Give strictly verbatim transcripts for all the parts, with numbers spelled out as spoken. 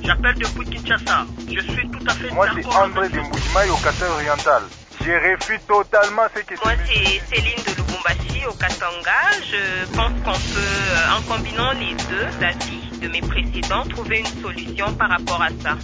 J'appelle depuis Kinshasa. Je suis tout à fait Moi, c'est André de Mbujimaï au Kasai oriental. Je refuse totalement ce que Moi, c'est Céline de Lubumbashi au Katanga. Je pense qu'on peut, en combinant les deux avis de mes précédents, trouver une solution par rapport à ça.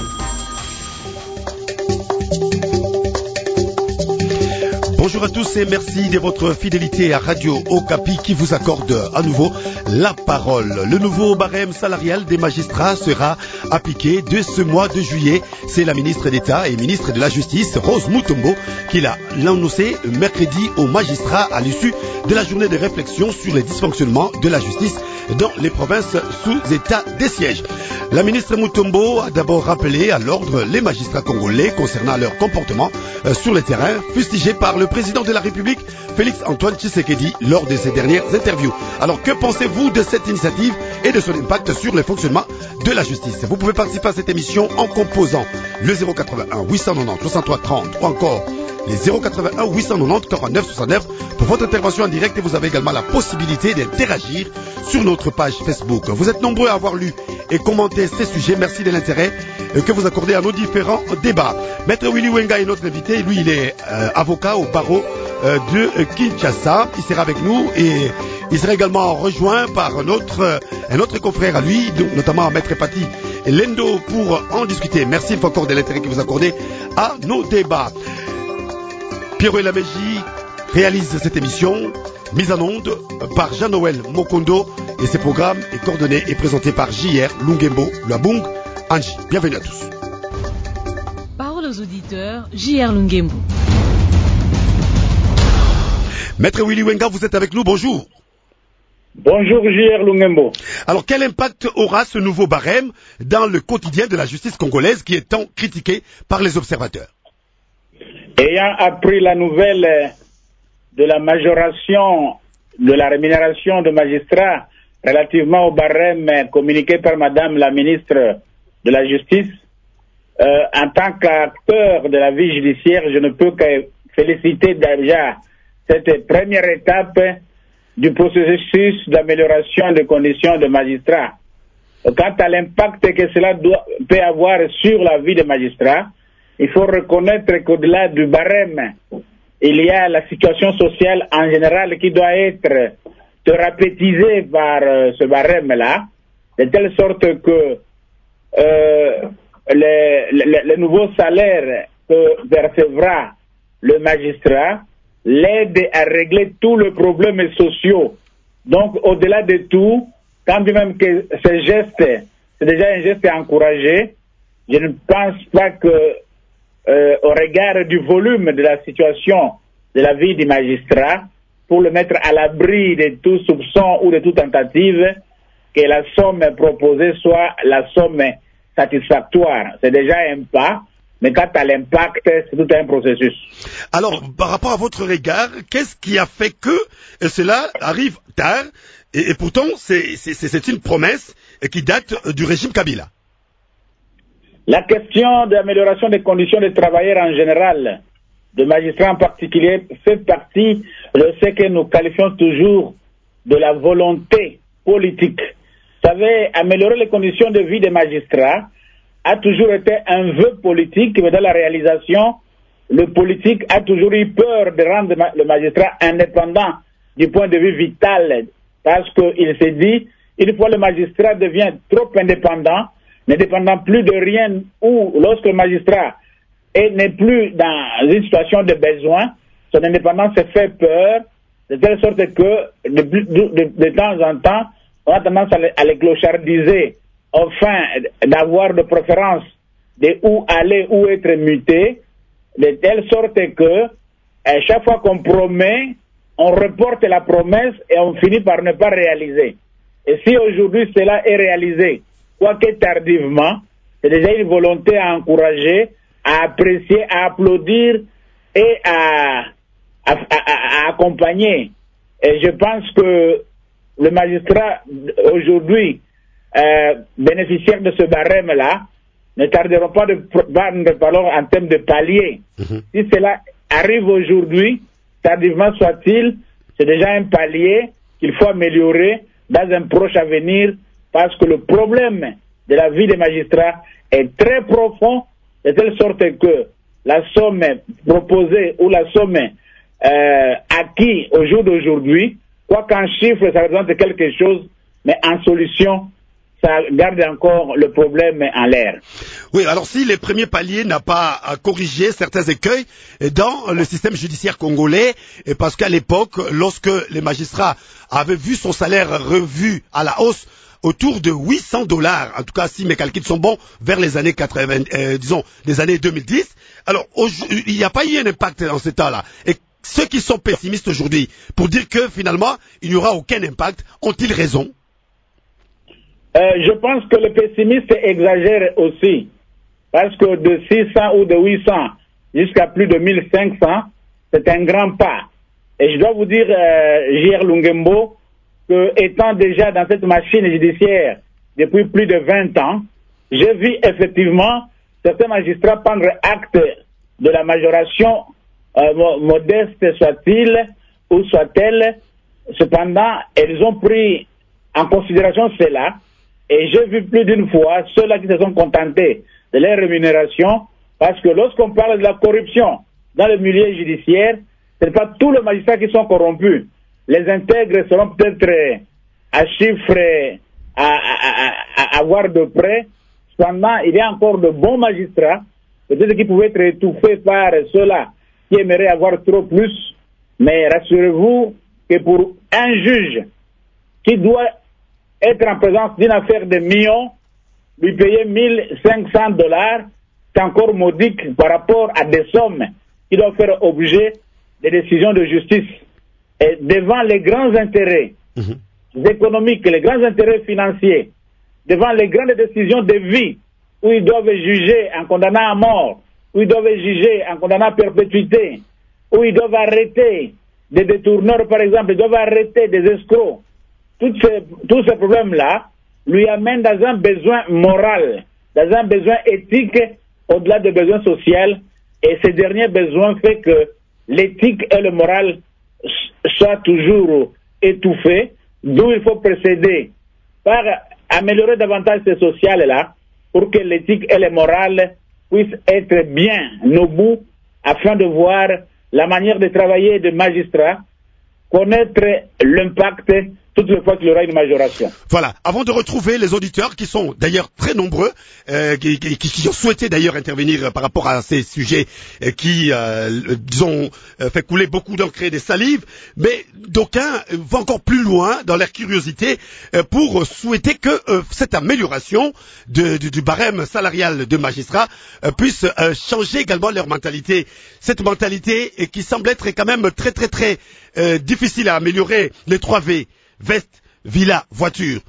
Bonjour à tous et merci de votre fidélité à Radio Okapi qui vous accorde à nouveau la parole. Le nouveau barème salarial des magistrats sera appliqué dès ce mois de juillet. C'est la ministre d'État et ministre de la Justice, Rose Mutombo, qui l'a annoncé mercredi aux magistrats à l'issue de la journée de réflexion sur les dysfonctionnements de la justice dans les provinces sous état de siège. La ministre Mutombo a d'abord rappelé à l'ordre les magistrats congolais concernant leur comportement sur le terrain, fustigé par le président de la République, Félix Antoine Tshisekedi, lors de ses dernières interviews. Alors, que pensez-vous de cette initiative et de son impact sur le fonctionnement de la justice? Vous pouvez participer à cette émission en composant le zéro quatre-vingt-un huit cent quatre-vingt-dix soixante-trois trente ou encore les zéro quatre-vingt-un huit cent quatre-vingt-dix quarante-neuf soixante-neuf pour votre intervention en direct, et vous avez également la possibilité d'interagir sur notre page Facebook. Vous êtes nombreux à avoir lu et commenté ces sujets. Merci de l'intérêt que vous accordez à nos différents débats. Maître Willy Wenga est notre invité. Lui, il est euh, avocat au barreau euh, de Kinshasa. Il sera avec nous et il sera également rejoint par notre, euh, un autre confrère à lui, notamment Maître Pati Lendo, pour en discuter. Merci une fois encore de l'intérêt que vous accordez à nos débats. Pierrot Laméji réalise cette émission, mise en onde par Jean-Noël Mokondo, et ce programme est coordonné et présenté par J R Lungembo Luabung Anji. Bienvenue à tous. Parole aux auditeurs, J R Lungembo. Maître Willy Wenga, vous êtes avec nous, bonjour. Bonjour J R Lungembo. Alors, quel impact aura ce nouveau barème dans le quotidien de la justice congolaise qui est tant critiqué par les observateurs? Ayant appris la nouvelle de la majoration de la rémunération de magistrats relativement au barème communiqué par Madame la ministre de la Justice, euh, en tant qu'acteur de la vie judiciaire, je ne peux que féliciter déjà cette première étape du processus d'amélioration des conditions de magistrats. Quant à l'impact que cela doit, peut avoir sur la vie des magistrats, il faut reconnaître qu'au-delà du barème, il y a la situation sociale en général qui doit être thérapeutisée par euh, ce barème-là, de telle sorte que euh, les, les, les nouveaux salaires que percevra le magistrat l'aide à régler tous les problèmes sociaux. Donc, au-delà de tout, quand même que ce geste, c'est déjà un geste encouragé, je ne pense pas que Euh, au regard du volume de la situation de la vie du magistrat, pour le mettre à l'abri de tout soupçon ou de toute tentative, que la somme proposée soit la somme satisfactoire. C'est déjà un pas, mais quant à l'impact, c'est tout un processus. Alors, par rapport à votre regard, qu'est-ce qui a fait que cela arrive tard, et, et pourtant c'est, c'est, c'est une promesse qui date du régime Kabila? La question de l'amélioration des conditions des travailleurs en général, de magistrats en particulier, fait partie de ce que nous qualifions toujours de la volonté politique. Vous savez, améliorer les conditions de vie des magistrats a toujours été un vœu politique, mais dans la réalisation, le politique a toujours eu peur de rendre le magistrat indépendant du point de vue vital, parce qu'il s'est dit, une fois le magistrat devient trop indépendant, ne dépendant plus de rien, ou lorsque le magistrat n'est plus dans une situation de besoin, son indépendance se fait peur, de telle sorte que de, de, de, de temps en temps, on a tendance à les, à les clochardiser, afin d'avoir de préférence de où aller, où être muté, de telle sorte que à chaque fois qu'on promet, on reporte la promesse et on finit par ne pas réaliser. Et si aujourd'hui cela est réalisé, quoique tardivement, c'est déjà une volonté à encourager, à apprécier, à applaudir et à, à, à, à accompagner. Et je pense que le magistrat aujourd'hui, euh, bénéficiaire de ce barème-là, ne tarderont pas de prendre parole en termes de palier. Mm-hmm. Si cela arrive aujourd'hui, tardivement soit-il, c'est déjà un palier qu'il faut améliorer dans un proche avenir, parce que le problème de la vie des magistrats est très profond, de telle sorte que la somme proposée ou la somme euh, acquise au jour d'aujourd'hui, quoi qu'en chiffre ça représente quelque chose, mais en solution, ça garde encore le problème en l'air. Oui, alors si les premiers paliers n'ont pas corrigé certains écueils dans le système judiciaire congolais, et parce qu'à l'époque, lorsque les magistrats avaient vu son salaire revu à la hausse autour de huit cents dollars, en tout cas si mes calculs sont bons, vers les années quatre-vingts, euh, disons, les années deux mille dix, alors il n'y a pas eu un impact dans ce temps-là. Et ceux qui sont pessimistes aujourd'hui, pour dire que finalement, il n'y aura aucun impact, ont-ils raison? Euh, je pense que les pessimistes exagèrent aussi, parce que de six cents ou de huit cents jusqu'à plus de mille cinq cents, c'est un grand pas. Et je dois vous dire, euh, J R Lungembo, que étant déjà dans cette machine judiciaire depuis plus de vingt ans, j'ai vu effectivement certains magistrats prendre acte de la majoration, euh, modeste soit-il ou soit-elle. Cependant, elles ont pris en considération cela. Et j'ai vu plus d'une fois ceux-là qui se sont contentés de leur rémunération, parce que lorsqu'on parle de la corruption dans le milieu judiciaire, ce n'est pas tous les magistrats qui sont corrompus. Les intègres seront peut-être à chiffres à, à, à, à voir de près. Cependant, il y a encore de bons magistrats, peut-être qui pouvaient être étouffés par ceux-là qui aimeraient avoir trop plus. Mais rassurez-vous que pour un juge qui doit être en présence d'une affaire de millions, lui payer mille cinq cents dollars, c'est encore modique par rapport à des sommes qui doivent faire objet des décisions de justice. Et devant les grands intérêts mmh. économiques, les grands intérêts financiers, devant les grandes décisions de vie, où ils doivent juger en condamnant à mort, où ils doivent juger en condamnant à perpétuité, où ils doivent arrêter des détourneurs, par exemple, ils doivent arrêter des escrocs. Tous ces, tous ces problèmes-là lui amènent dans un besoin moral, dans un besoin éthique, au-delà des besoins sociaux. Et ces derniers besoins fait que l'éthique et le moral soient toujours étouffés, d'où il faut procéder par améliorer davantage ces sociales-là pour que l'éthique et le moral puissent être bien au bout, afin de voir la manière de travailler des magistrats, connaître l'impact toute les fois qu'il y aura une majoration. Voilà. Avant de retrouver les auditeurs qui sont d'ailleurs très nombreux, euh, qui, qui, qui ont souhaité d'ailleurs intervenir par rapport à ces sujets euh, qui, euh, disons, euh, fait couler beaucoup d'encre et des salives, mais d'aucuns vont encore plus loin dans leur curiosité euh, pour souhaiter que euh, cette amélioration de, de, du barème salarial de magistrats euh, puisse euh, changer également leur mentalité. Cette mentalité euh, qui semble être quand même très très très euh, difficile à améliorer, les trois V. Veste, villa, voiture.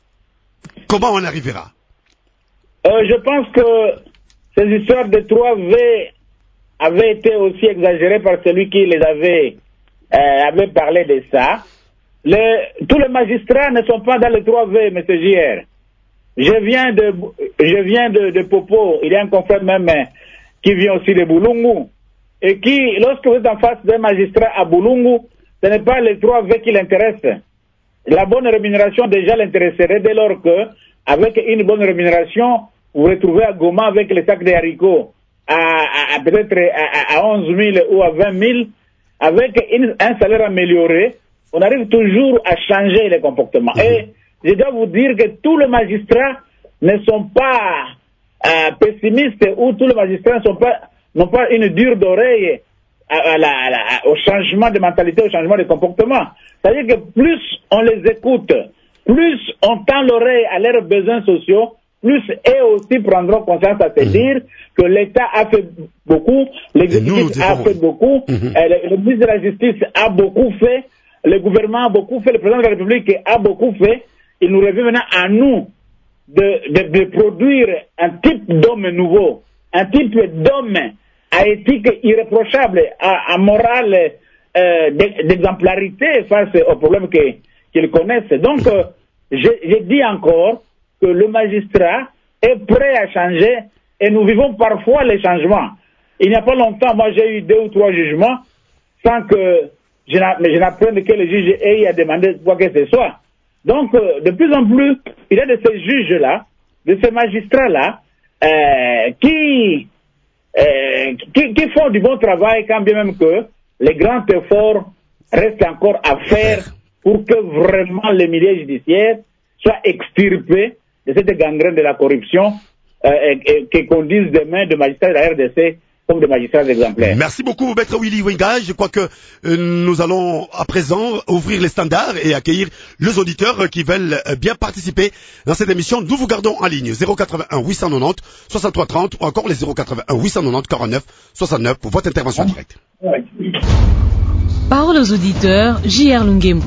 Comment on arrivera? euh, Je pense que ces histoires de trois V avaient été aussi exagérées par celui qui les avait, euh, avait parlé de ça. Les, tous les magistrats ne sont pas dans les trois V, M. J R. Je viens de, je viens de, de Popo, il y a un confrère même qui vient aussi de Boulungu, et qui, lorsque vous êtes en face d'un magistrat à Boulungu, ce n'est pas les trois V qui l'intéressent. La bonne rémunération déjà l'intéresserait dès lors que, avec une bonne rémunération, vous vous retrouvez à Goma avec les sacs de haricots à, à, à peut-être à, à onze mille ou à vingt mille, avec une, un salaire amélioré, on arrive toujours à changer les comportements. Mmh. Et je dois vous dire que tous les magistrats ne sont pas euh, pessimistes, ou tous les magistrats ne sont pas, n'ont pas une dure d'oreille à, à la, à la, au changement de mentalité, au changement de comportement. C'est-à-dire que plus on les écoute, plus on tend l'oreille à leurs besoins sociaux, plus eux aussi prendront conscience à se mmh. dire que l'État a fait beaucoup, l'exécutif a fait beaucoup, mmh. euh, le, le ministre de la Justice a beaucoup fait, le gouvernement a beaucoup fait, le président de la République a beaucoup fait. Il nous revient maintenant à nous de, de, de produire un type d'homme nouveau, un type d'homme à éthique irréprochable, à, à morale euh, d'exemplarité face aux problèmes que, qu'ils connaissent. Donc, euh, je dis encore que le magistrat est prêt à changer, et nous vivons parfois les changements. Il n'y a pas longtemps, moi j'ai eu deux ou trois jugements sans que je n'apprenne que le juge ait à demander quoi que ce soit. Donc, euh, de plus en plus, il y a de ces juges-là, de ces magistrats-là euh, qui, euh, qui, qui font du bon travail, quand bien même que les grands efforts restent encore à faire pour que vraiment le milieu judiciaire soit extirpé de cette gangrène de la corruption euh, et, et, qui conduisent demain de magistrats de la R D C comme des magistrats exemplaires. Merci beaucoup, Maître Willy Wenga. Je crois que euh, nous allons à présent ouvrir les standards et accueillir les auditeurs qui veulent euh, bien participer dans cette émission. Nous vous gardons en ligne zéro quatre-vingt-un huit cent quatre-vingt-dix soixante-trois trente ou encore les zéro quatre-vingt-un huit cent quatre-vingt-dix quarante-neuf soixante-neuf pour votre intervention directe. Parole aux auditeurs, J R Lungembo.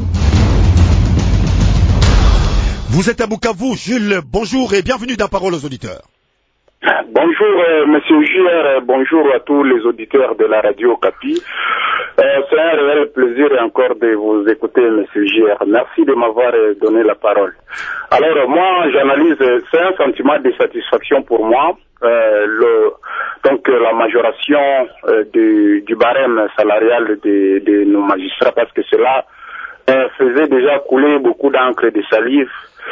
Vous êtes à Bukavu, Jules. Bonjour et bienvenue dans Parole aux auditeurs. Bonjour euh, Monsieur J R, bonjour à tous les auditeurs de la radio Okapi. Euh, c'est un réel plaisir encore de vous écouter Monsieur J R. Merci de m'avoir donné la parole. Alors moi j'analyse, c'est un sentiment de satisfaction pour moi. Euh, le, donc la majoration euh, du, du barème salarial de, de nos magistrats, parce que cela euh, faisait déjà couler beaucoup d'encre et de salive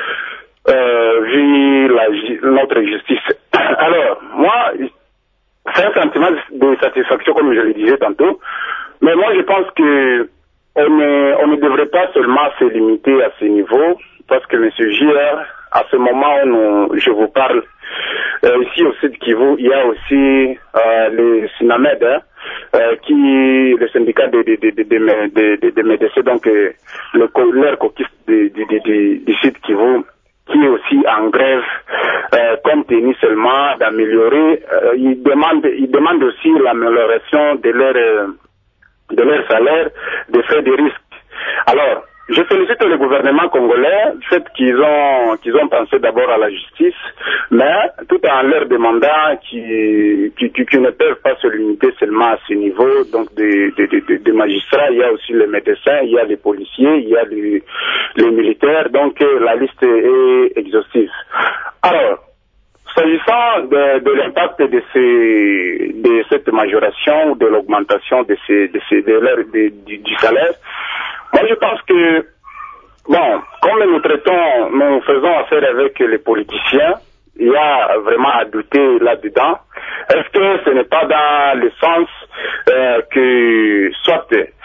euh, vu la, notre justice. Alors moi c'est un sentiment de satisfaction comme je le disais tantôt, mais moi je pense que on ne, on ne devrait pas seulement se limiter à ce niveau, parce que Monsieur J R, à ce moment où nous, je vous parle, euh, ici au Sud Kivu, il y a aussi euh, les SINAMED, hein, euh, qui, le syndicat des de, de, de, de, de, de médecins, donc euh, le leur caucus du Sud Kivu, qui est aussi en grève, euh, compte tenu seulement d'améliorer, euh, ils demandent, ils demandent aussi l'amélioration de leur euh, de leur salaire, des frais de risque. Alors, je félicite le gouvernement congolais du fait qu'ils ont qu'ils ont pensé d'abord à la justice, mais tout en leur demandant qu'ils qui, qui, qui ne peuvent pas se limiter seulement à ce niveau, donc des de, de, de, de magistrats, il y a aussi les médecins, il y a les policiers, il y a les, les militaires, donc la liste est exhaustive. Alors, s'agissant de, de l'impact de, ces, de cette majoration ou de l'augmentation de ces, de ces, de leur, de, du, du salaire, moi je pense que, bon, comme nous traitons, nous faisons affaire avec les politiciens, il y a vraiment à douter là-dedans. Est-ce que ce n'est pas dans le sens euh, que soit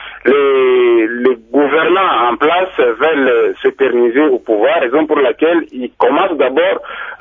les, les gouvernants en place veulent s'éterniser au pouvoir, raison pour laquelle ils commencent d'abord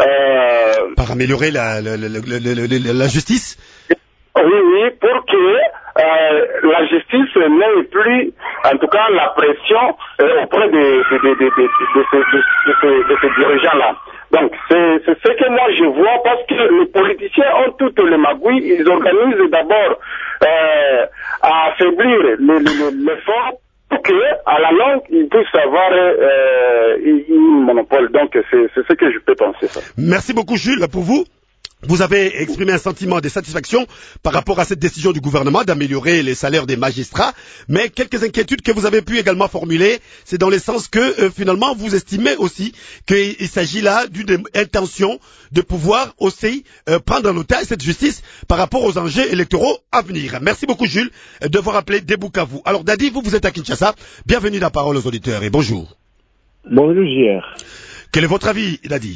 euh, par améliorer la, la, la, la, la, la justice. Oui, oui, pour que euh, la justice n'ait plus, en tout cas, la pression euh, auprès de, de, de, de, de, de, de, de, de, de, de ces dirigeants-là. Donc, c'est ce que moi je vois, parce que les politiciens ont toutes les magouilles, ils organisent d'abord euh, à affaiblir l'effort pour que, à la longue, ils puissent avoir euh, un monopole. Donc, c'est ce que je peux penser. Ça. Merci beaucoup, Jules, pour vous. Vous avez exprimé un sentiment de satisfaction par rapport à cette décision du gouvernement d'améliorer les salaires des magistrats, mais quelques inquiétudes que vous avez pu également formuler, c'est dans le sens que euh, finalement vous estimez aussi qu'il s'agit là d'une intention de pouvoir aussi euh, prendre en otage cette justice par rapport aux enjeux électoraux à venir. Merci beaucoup Jules de vous rappeler des Bukavu. Alors Dadi, vous vous êtes à Kinshasa, bienvenue dans Parole aux auditeurs et bonjour. Bonjour J R. Quel est votre avis Dadi?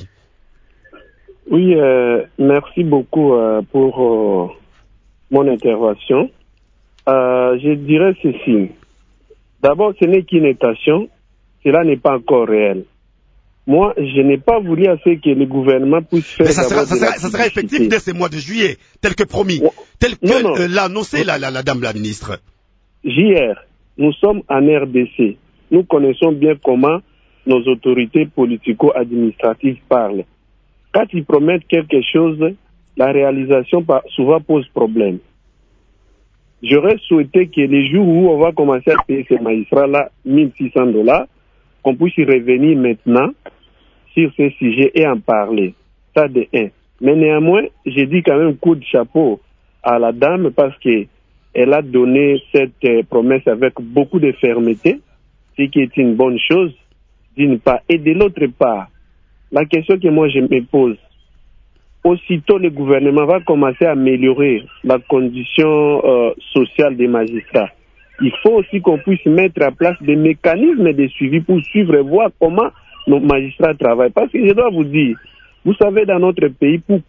Oui, euh, merci beaucoup euh, pour euh, mon intervention. Euh, je dirais ceci. D'abord, ce n'est qu'une intention, cela n'est pas encore réel. Moi, je n'ai pas voulu à ce que le gouvernement puisse faire... Mais ça sera, ça sera, ça sera effectif dès ce mois de juillet, tel que promis, oh, tel que euh, l'a annoncé la, la, la dame la ministre. J R, nous sommes en R D C. Nous connaissons bien comment nos autorités politico-administratives parlent. Quand ils promettent quelque chose, la réalisation souvent pose problème. J'aurais souhaité que les jours où on va commencer à payer ces magistrats-là mille six cents dollars, qu'on puisse y revenir maintenant sur ces sujets et en parler. Ça de un. Mais néanmoins, j'ai dit quand même coup de chapeau à la dame parce qu'elle a donné cette promesse avec beaucoup de fermeté, ce qui est une bonne chose, d'une part. Et de l'autre part, la question que moi je me pose, aussitôt le gouvernement va commencer à améliorer la condition euh, sociale des magistrats. Il faut aussi qu'on puisse mettre en place des mécanismes de suivi pour suivre et voir comment nos magistrats travaillent. Parce que je dois vous dire, Vous savez, dans notre pays, pour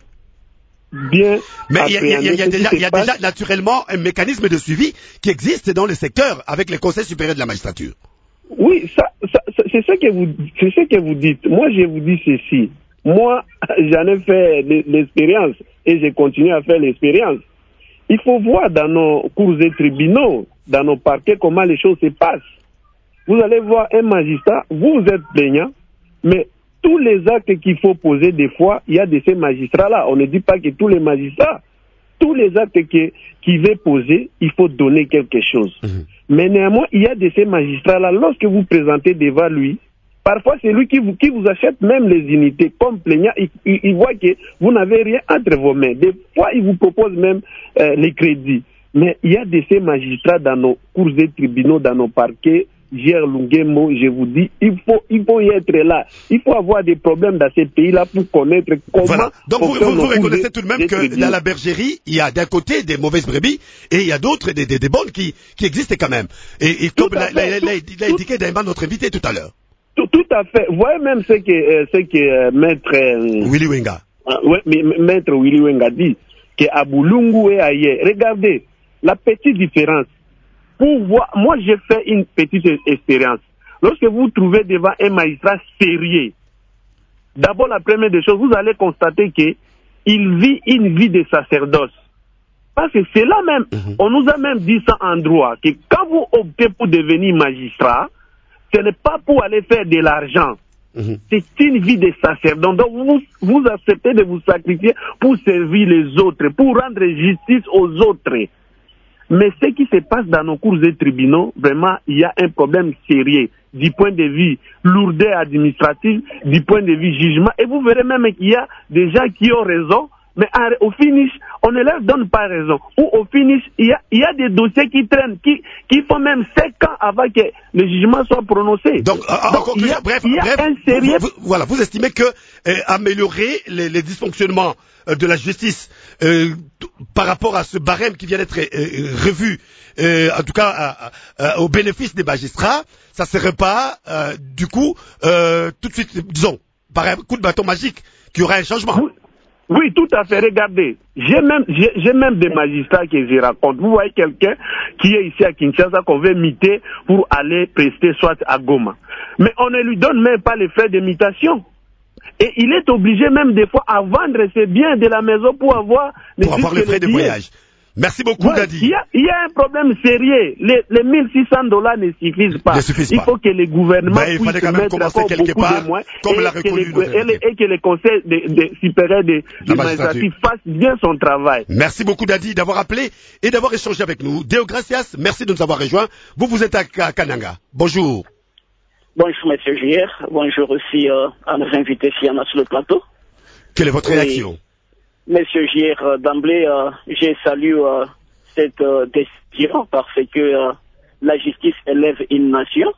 bien... Mais il y a, y a, y a, déjà, y a déjà naturellement un mécanisme de suivi qui existe dans le secteur avec les conseils supérieurs de la magistrature. Oui, ça, ça, c'est ce que vous, c'est ce que vous dites. Moi, je vous dis ceci. Moi, j'en ai fait l'expérience et je continue à faire l'expérience. Il faut voir dans nos cours et tribunaux, dans nos parquets, comment les choses se passent. Vous allez voir un magistrat, vous êtes plaignant, mais tous les actes qu'il faut poser, des fois, il y a de ces magistrats-là. On ne dit pas que tous les magistrats, tous les actes qu'il qui veut poser, il faut donner quelque chose. Mmh. Mais néanmoins, il y a de ces magistrats-là, lorsque vous présentez devant lui, parfois c'est lui qui vous, qui vous achète même les unités. Comme plaignant, il, il, il voit que vous n'avez rien entre vos mains. Des fois, il vous propose même euh, les crédits. Mais il y a de ces magistrats dans nos cours et tribunaux, dans nos parquets, Gérard Lungemo, je vous dis, il faut, il faut y être là. Il faut avoir des problèmes dans ces pays-là pour connaître comment... Voilà. Donc vous, vous, vous reconnaissez tout de même que dans la bergerie, il y a d'un côté des mauvaises brebis et il y a d'autres, des, des, des bonnes qui, qui existent quand même. Et, et comme l'a indiqué Daïma, notre invité tout à l'heure. Tout, tout à fait. Vous voyez même ce que, euh, ce que euh, maître... Euh, Willy Wenga. Euh, ouais, maître Willy Wenga dit, qu'à Boulungu et ailleurs. Regardez, la petite différence. Pour voir, moi j'ai fait une petite expérience. Lorsque vous trouvez devant un magistrat sérieux, d'abord la première des choses, vous allez constater que il vit une vie de sacerdoce. Parce que c'est là même, mm-hmm. on nous a même dit ça en droit, que quand vous optez pour devenir magistrat, ce n'est pas pour aller faire de l'argent. Mm-hmm. C'est une vie de sacerdoce. Donc vous, vous acceptez de vous sacrifier pour servir les autres, pour rendre justice aux autres. Mais ce qui se passe dans nos cours et tribunaux, vraiment, il y a un problème sérieux du point de vue lourdeur administrative, du point de vue jugement. Et vous verrez même qu'il y a des gens qui ont raison, mais au finish, on ne leur donne pas raison. Ou au finish, il y a, il y a des dossiers qui traînent, qui, qui font même cinq ans avant que le jugement soit prononcé. Donc, en Donc conclusion, il y a, bref, il y a bref un sérieux... vous, vous, voilà, vous estimez que euh, améliorer les, les dysfonctionnements euh, de la justice euh, par rapport à ce barème qui vient d'être euh, revu, euh, en tout cas à, à, au bénéfice des magistrats, ça serait pas euh, du coup euh, tout de suite, disons, par un coup de bâton magique, qu'il y aura un changement. Oui. Oui, tout à fait. Regardez, j'ai même, j'ai, j'ai même des magistrats que je raconte. Vous voyez quelqu'un qui est ici à Kinshasa qu'on veut imiter pour aller prester soit à Goma. Mais on ne lui donne même pas les frais d'imitation. Et il est obligé même des fois à vendre ses biens de la maison pour avoir les, pour avoir les frais de voyage. Merci beaucoup, ouais, Dadi. Il y a, il y a un problème sérieux. Les, les mille six cents dollars ne suffisent pas. Ne suffisent il pas. faut que les gouvernements ben, puissent mettre encore beaucoup part, de moyens comme et, l'a que reconnu les, et, les, et que les conseils de, de, supérieurs de, de magistrature fassent bien son travail. Merci beaucoup, Dadi, d'avoir appelé et d'avoir échangé avec nous. Deo Gracias, merci de nous avoir rejoints. Vous, vous êtes à Kananga. Bonjour. Bonjour, monsieur J R. Bonjour aussi euh, à nos invités ici sur le plateau. Quelle est votre oui. réaction? Monsieur J R, euh, d'emblée, euh, je salue euh, cette euh, décision parce que euh, la justice élève une nation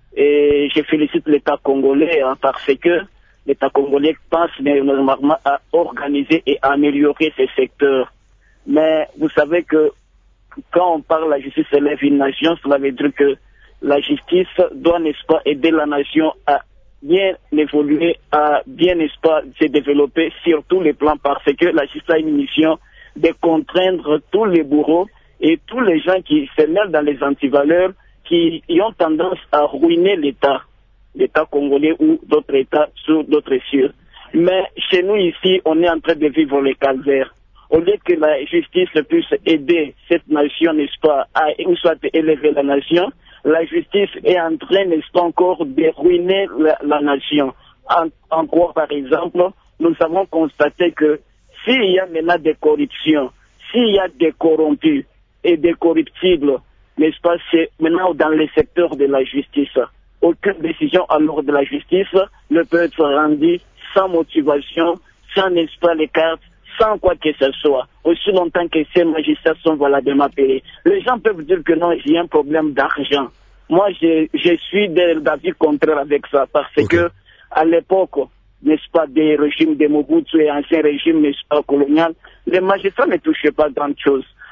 et je félicite l'État congolais hein, parce que l'État congolais pense normalement à organiser et à améliorer ces secteurs. Mais vous savez que quand on parle de la justice élève une nation, cela veut dire que la justice doit, n'est-ce pas, aider la nation à bien évoluer, à bien, n'est-ce pas, se développer sur tous les plans parce que la justice a une mission de contraindre tous les bourreaux et tous les gens qui se mêlent dans les antivaleurs qui ont tendance à ruiner l'État, l'État congolais ou d'autres États sous d'autres cieux. Mais chez nous ici, on est en train de vivre les calvaires. Au lieu que la justice puisse aider cette nation, n'est-ce pas, à ou soit élever la nation, la justice est en train, n'est-ce pas, encore de ruiner la, la nation. En, en quoi, par exemple, nous avons constaté que s'il y a maintenant des corruptions, s'il y a des corrompus et des corruptibles, n'est-ce pas, c'est maintenant dans les secteurs de la justice. Aucune décision à l'ordre de la justice ne peut être rendue sans motivation, sans, n'est-ce pas, les cartes, sans quoi que ce soit, aussi longtemps que ces magistrats sont valablement payés. Les gens peuvent dire que non, il y a un problème d'argent. Moi, je, je suis d'avis contraire avec ça, parce okay. que à l'époque, n'est-ce pas, des régimes de Mobutu et anciens régimes, n'est-ce pas, colonial, les magistrats ne touchaient pas grand chose.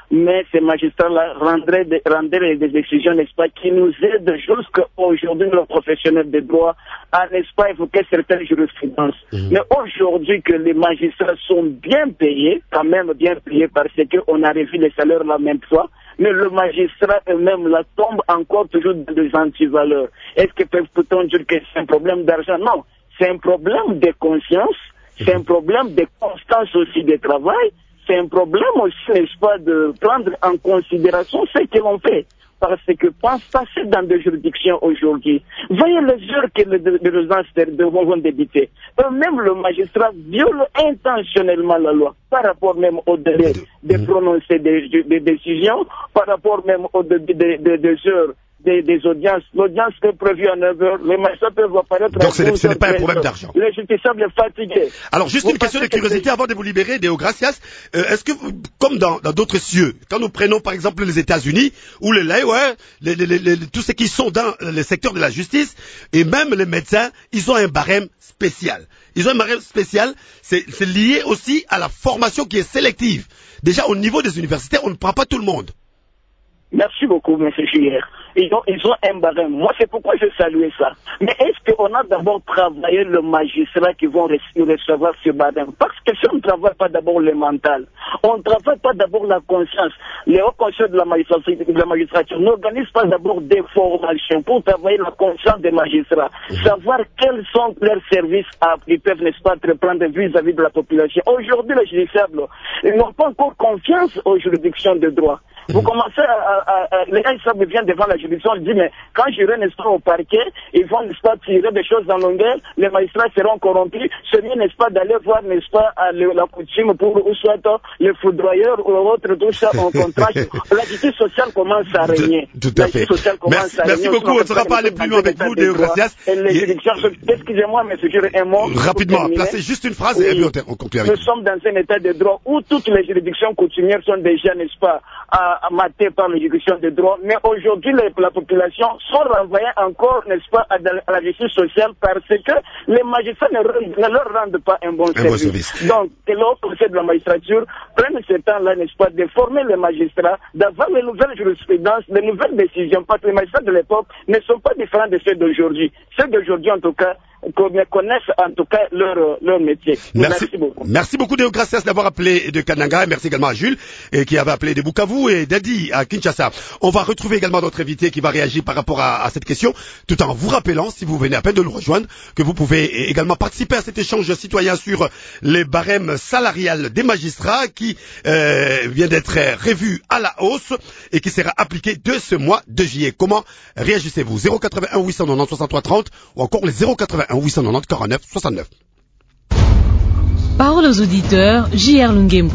mais ces magistrats-là rendraient, des, rendraient des décisions, n'est-ce pas, qui nous aident jusqu'à aujourd'hui, nos professionnels de droit, à, n'est-ce pas, évoquer certaines jurisprudences. Mmh. Mais aujourd'hui que les magistrats sont bien payés, quand même bien payés, parce qu'on a revu les salaires la même fois, mais le magistrat eux-mêmes là tombe encore toujours dans des antivaleurs. Est-ce que peut-on dire que c'est un problème d'argent? Non, c'est un problème de conscience, c'est un problème de constance aussi de travail, c'est un problème aussi, n'est-ce pas, de prendre en considération ce que l'on fait. Parce que pense passer dans des juridictions aujourd'hui, voyez les heures que les, les résidences vont débiter. Même le magistrat viole intentionnellement la loi par rapport même au délai de prononcer des, des décisions, par rapport même au délai des de, de, de heures des, des audiences. L'audience est prévue à neuf heures, les magistrats peuvent apparaître. Donc ce n'est pas un problème d'argent. Les justiciables sont fatigués. Alors juste vous une question de curiosité avant de vous libérer, Deo Gracias. Euh, Est-ce que, vous, comme dans d'autres cieux, quand nous prenons par exemple les États-Unis, où les, ouais, les, les, les, les, tous ceux qui sont dans le secteur de la justice, et même les médecins, ils ont un barème spécial. Ils ont un barème spécial, c'est lié aussi à la formation qui est sélective. Déjà au niveau des universités, on ne prend pas tout le monde. Merci beaucoup, M. Chir. Ils ont, ils ont un barème. Moi, c'est pourquoi je salue ça. Mais est-ce qu'on a d'abord travaillé le magistrat qui vont recevoir ce barème? Parce que si on ne travaille pas d'abord le mental, on ne travaille pas d'abord la conscience. Les hauts conseils de la magistrature, de la magistrature n'organisent pas d'abord des formations pour travailler la conscience des magistrats. Savoir quels sont leurs services à, ils peuvent, n'est-ce pas, prendre vis-à-vis de la population. Aujourd'hui, les justiciables, ils n'ont pas encore confiance aux juridictions de droit. Vous commencez à, à, à les gens ils viennent devant la juridiction, ils disent mais quand j'irai n'est-ce pas au parquet, ils vont n'est-ce pas tirer des choses dans longueur, les magistrats seront corrompus, c'est mieux n'est-ce pas d'aller voir n'est-ce pas à le, la coutume pour ou soit le foudroyeur ou autre, tout ça en contraste. La justice sociale commence à régner. Tout, tout à fait. Merci, merci beaucoup, on ne sera pas aller plus loin avec vous, Deo Gracias. Excusez-moi, mais c'est un mot. Rapidement, placez juste une phrase et on conclut avec vous. Nous sommes dans un état de droit où toutes les juridictions coutumières sont déjà, n'est-ce pas, à maté par les juridictions de droit, mais aujourd'hui la population sont renvoyées encore, n'est-ce pas, à, à la justice sociale parce que les magistrats ne, ne leur rendent pas un bon, un service. bon service. Donc, que le conseil de la magistrature prenne ce temps-là, n'est-ce pas, de former les magistrats, d'avoir les nouvelles jurisprudences, les nouvelles décisions, parce que les magistrats de l'époque ne sont pas différents de ceux d'aujourd'hui. Ceux d'aujourd'hui, en tout cas, connaissent en tout cas leur, leur métier. Merci, merci beaucoup. Merci beaucoup, Deo Gracias, d'avoir appelé de Kananga. Merci également à Jules, et qui avait appelé de Bukavu et Dadi à Kinshasa. On va retrouver également notre invité qui va réagir par rapport à, à cette question, tout en vous rappelant, si vous venez à peine de le rejoindre, que vous pouvez également participer à cet échange citoyen sur les barèmes salariales des magistrats qui euh, vient d'être revu à la hausse et qui sera appliqué de ce mois de juillet. Comment réagissez-vous? zéro quatre-vingt-un huit cent quatre-vingt-dix soixante-trois trente ou encore les zéro quatre-vingt-un huit cent quatre-vingt-dix quarante-neuf soixante-neuf. Parole aux auditeurs, J R Lungembu.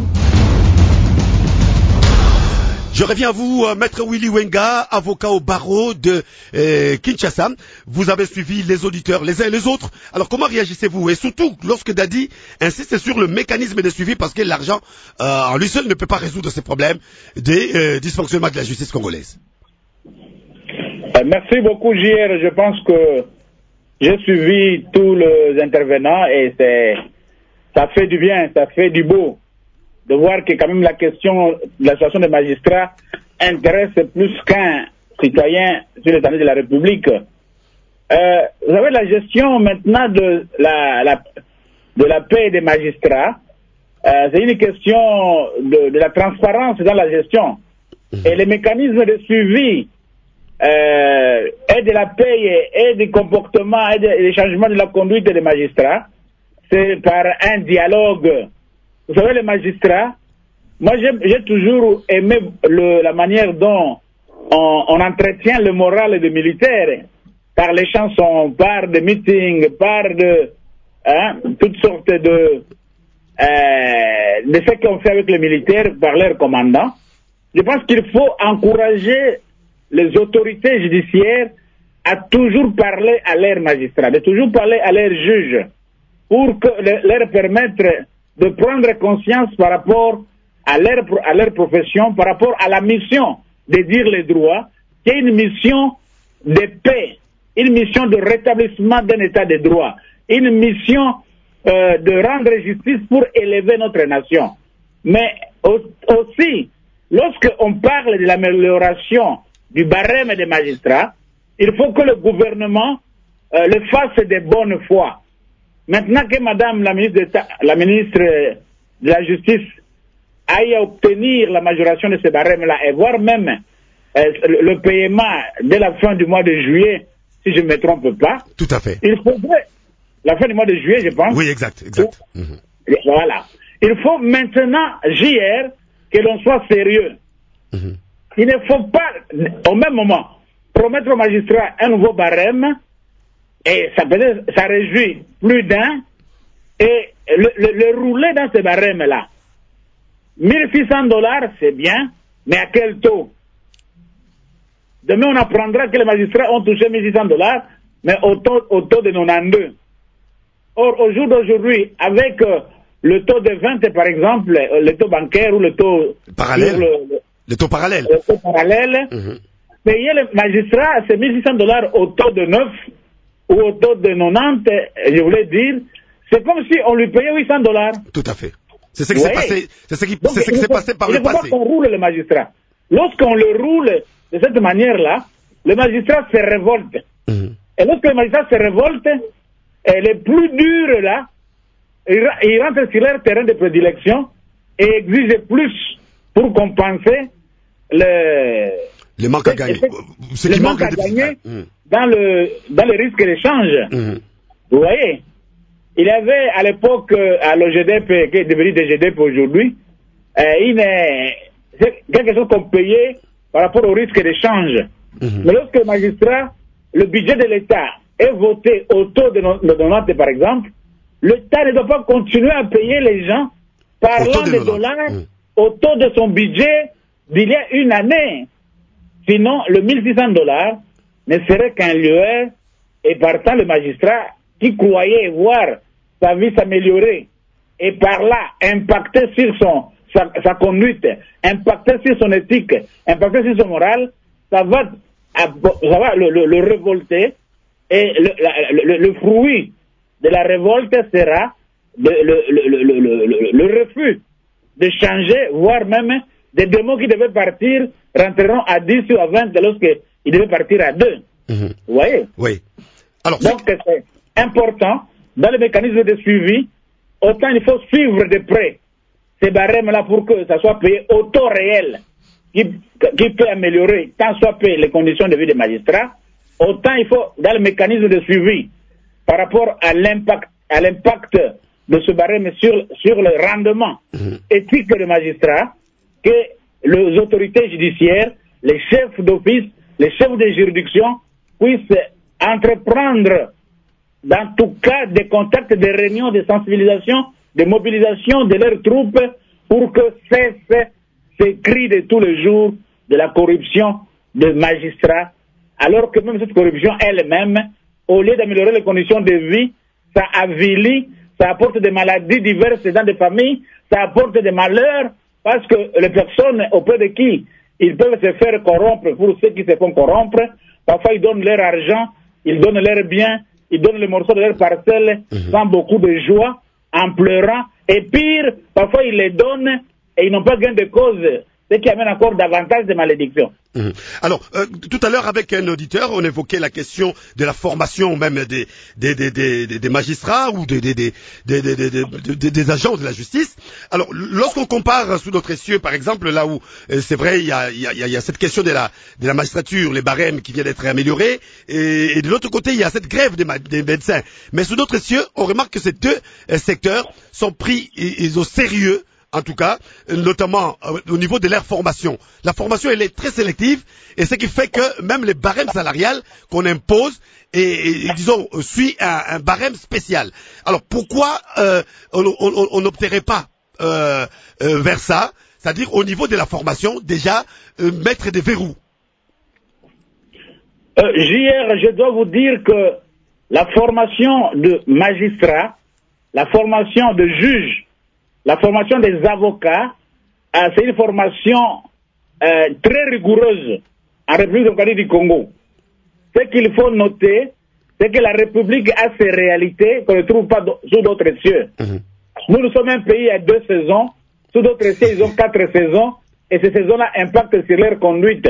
Je reviens à vous, euh, Maître Willy Wenga, avocat au barreau de euh, Kinshasa. Vous avez suivi les auditeurs les uns et les autres. Alors comment réagissez-vous? Et surtout, lorsque Dadi insiste sur le mécanisme de suivi, parce que l'argent, euh, en lui seul, ne peut pas résoudre ces problèmes des euh, dysfonctionnements de la justice congolaise. Euh, merci beaucoup, J R. Je pense que j'ai suivi tous les intervenants et c'est, ça fait du bien, ça fait du beau de voir que quand même la question de la situation des magistrats intéresse plus qu'un citoyen sur l'étendue de la République. Euh, vous savez, la gestion maintenant de la, la, de la paix des magistrats, euh, c'est une question de, de la transparence dans la gestion. Et les mécanismes de suivi euh, et de la paix et du comportement et des changements de la conduite des magistrats, c'est par un dialogue. Vous savez, les magistrats, moi j'ai toujours aimé le, la manière dont on, on entretient le moral des militaires, par les chansons, par des meetings, par de, hein, toutes sortes de, euh, de ce qu'on fait avec les militaires par leurs commandants. Je pense qu'il faut encourager les autorités judiciaires à toujours parler à leurs magistrats, de toujours parler à leurs juges, pour que le, leur permettre de prendre conscience par rapport à leur, à leur profession, par rapport à la mission de dire les droits, qui est une mission de paix, une mission de rétablissement d'un état de droit, une mission euh, de rendre justice pour élever notre nation. Mais au, aussi, lorsqu'on parle de l'amélioration du barème des magistrats, il faut que le gouvernement euh, le fasse de bonne foi. Maintenant que Madame la ministre, la ministre de la Justice aille obtenir la majoration de ces barèmes-là et voire même euh, le paiement dès la fin du mois de juillet, si je ne me trompe pas. Tout à fait. Il faudrait, la fin du mois de juillet, je pense. Oui, exact, exact. Ou, mmh. Voilà. Il faut maintenant, J R, que l'on soit sérieux. Mmh. Il ne faut pas, au même moment, promettre aux magistrats un nouveau barème, et ça peut ça réjouit plus d'un, et le, le, le rouler dans ces barèmes-là. mille six cents dollars, c'est bien, mais à quel taux? Demain, on apprendra que les magistrats ont touché mille six cents dollars, mais au taux, au taux de quatre-vingt-douze. Or, au jour d'aujourd'hui, avec euh, le taux de vingt, par exemple, euh, le taux bancaire ou le taux parallèle, le, le, le taux parallèle, le taux parallèle, mmh. payer les magistrats, c'est mille six cents dollars au taux de neuf ou au taux de quatre-vingt-dix, je voulais dire, c'est comme si on lui payait huit cents dollars. Tout à fait. C'est ce qui s'est passé, c'est ce qui, c'est ce qui s'est passé par il le faut passé. Pas qu'on roule le magistrat. Lorsqu'on le roule de cette manière-là, le magistrat se révolte. Mmh. Et lorsque le magistrat se révolte, et les plus durs là, ils rentrent sur leur terrain de prédilection et exigent plus pour compenser le, le manque à gagner. Ce le qui manque, manque à gagner mmh. dans le dans les risques d'échange. Mmh. Vous voyez, il y avait à l'époque à l'O G D P, qui est devenu D G D P aujourd'hui, euh, une, c'est quelque chose qu'on payait par rapport au risque d'échange. Mmh. Mais lorsque le magistrat, le budget de l'État est voté au taux de quatre-vingt-dix par exemple, l'État ne doit pas continuer à payer les gens parlant de, de dollars mmh. au taux de son budget d'il y a une année. Sinon, le mille six cents dollars ne serait qu'un lueur, et partant le magistrat qui croyait voir sa vie s'améliorer et par là impacter sur son, sa, sa conduite, impacter sur son éthique, impacter sur son moral, ça va, ça va le, le, le révolter, et le, la, le, le fruit de la révolte sera le, le, le, le, le, le refus de changer, voire même des démons qui devaient partir rentreront à dix ou à vingt lorsqu'ils devaient partir à deux. Mmh. Vous voyez? Oui. Alors, donc c'est important, dans le mécanisme de suivi, autant il faut suivre de près ces barèmes-là pour que ça soit payé au taux réel qui, qui peut améliorer tant soit peu les conditions de vie des magistrats, autant il faut, dans le mécanisme de suivi, par rapport à l'impact, à l'impact de ce barème sur, sur le rendement mmh. éthique des magistrats, que les autorités judiciaires, les chefs d'office, les chefs de juridiction puissent entreprendre, dans tout cas, des contacts, des réunions de sensibilisation, de mobilisation de leurs troupes pour que cessent ces cris de tous les jours de la corruption des magistrats, alors que même cette corruption elle-même, au lieu d'améliorer les conditions de vie, ça avilit, ça apporte des maladies diverses dans des familles, ça apporte des malheurs, parce que les personnes auprès de qui ils peuvent se faire corrompre, pour ceux qui se font corrompre, parfois ils donnent leur argent, ils donnent leurs biens, ils donnent les morceaux de leur parcelle mmh. sans beaucoup de joie, en pleurant, et pire, parfois ils les donnent et ils n'ont pas gain de cause, ce qui amène encore davantage de malédictions. Mmh. Alors, euh, tout à l'heure, avec un auditeur, on évoquait la question de la formation même des, des, des, des, des magistrats ou des, des, des, des, des, des, des, des agents de la justice. Alors, lorsqu'on compare sous d'autres cieux, par exemple, là où, euh, c'est vrai, il y a, il y, a, il y a cette question de la, de la magistrature, les barèmes qui viennent d'être améliorés, et, et de l'autre côté, il y a cette grève des, des médecins. Mais sous d'autres cieux, on remarque que ces deux euh, secteurs sont pris et, et au sérieux, en tout cas, notamment euh, au niveau de leur formation. La formation, elle est très sélective, et ce qui fait que même les barèmes salariales qu'on impose, et, et, et disons, suit un, un barème spécial. Alors pourquoi euh, on n'opterait pas euh, euh, vers ça, c'est-à-dire au niveau de la formation, déjà, euh, mettre des verrous? euh, J R, je dois vous dire que la formation de magistrats, la formation de juges, la formation des avocats, euh, c'est une formation euh, très rigoureuse en République démocratique du Congo. Ce qu'il faut noter, c'est que la République a ses réalités qu'on ne trouve pas sous d'autres cieux. Mmh. Nous, nous sommes un pays à deux saisons, sous d'autres cieux, ils ont quatre saisons, et ces saisons-là impactent sur leur conduite.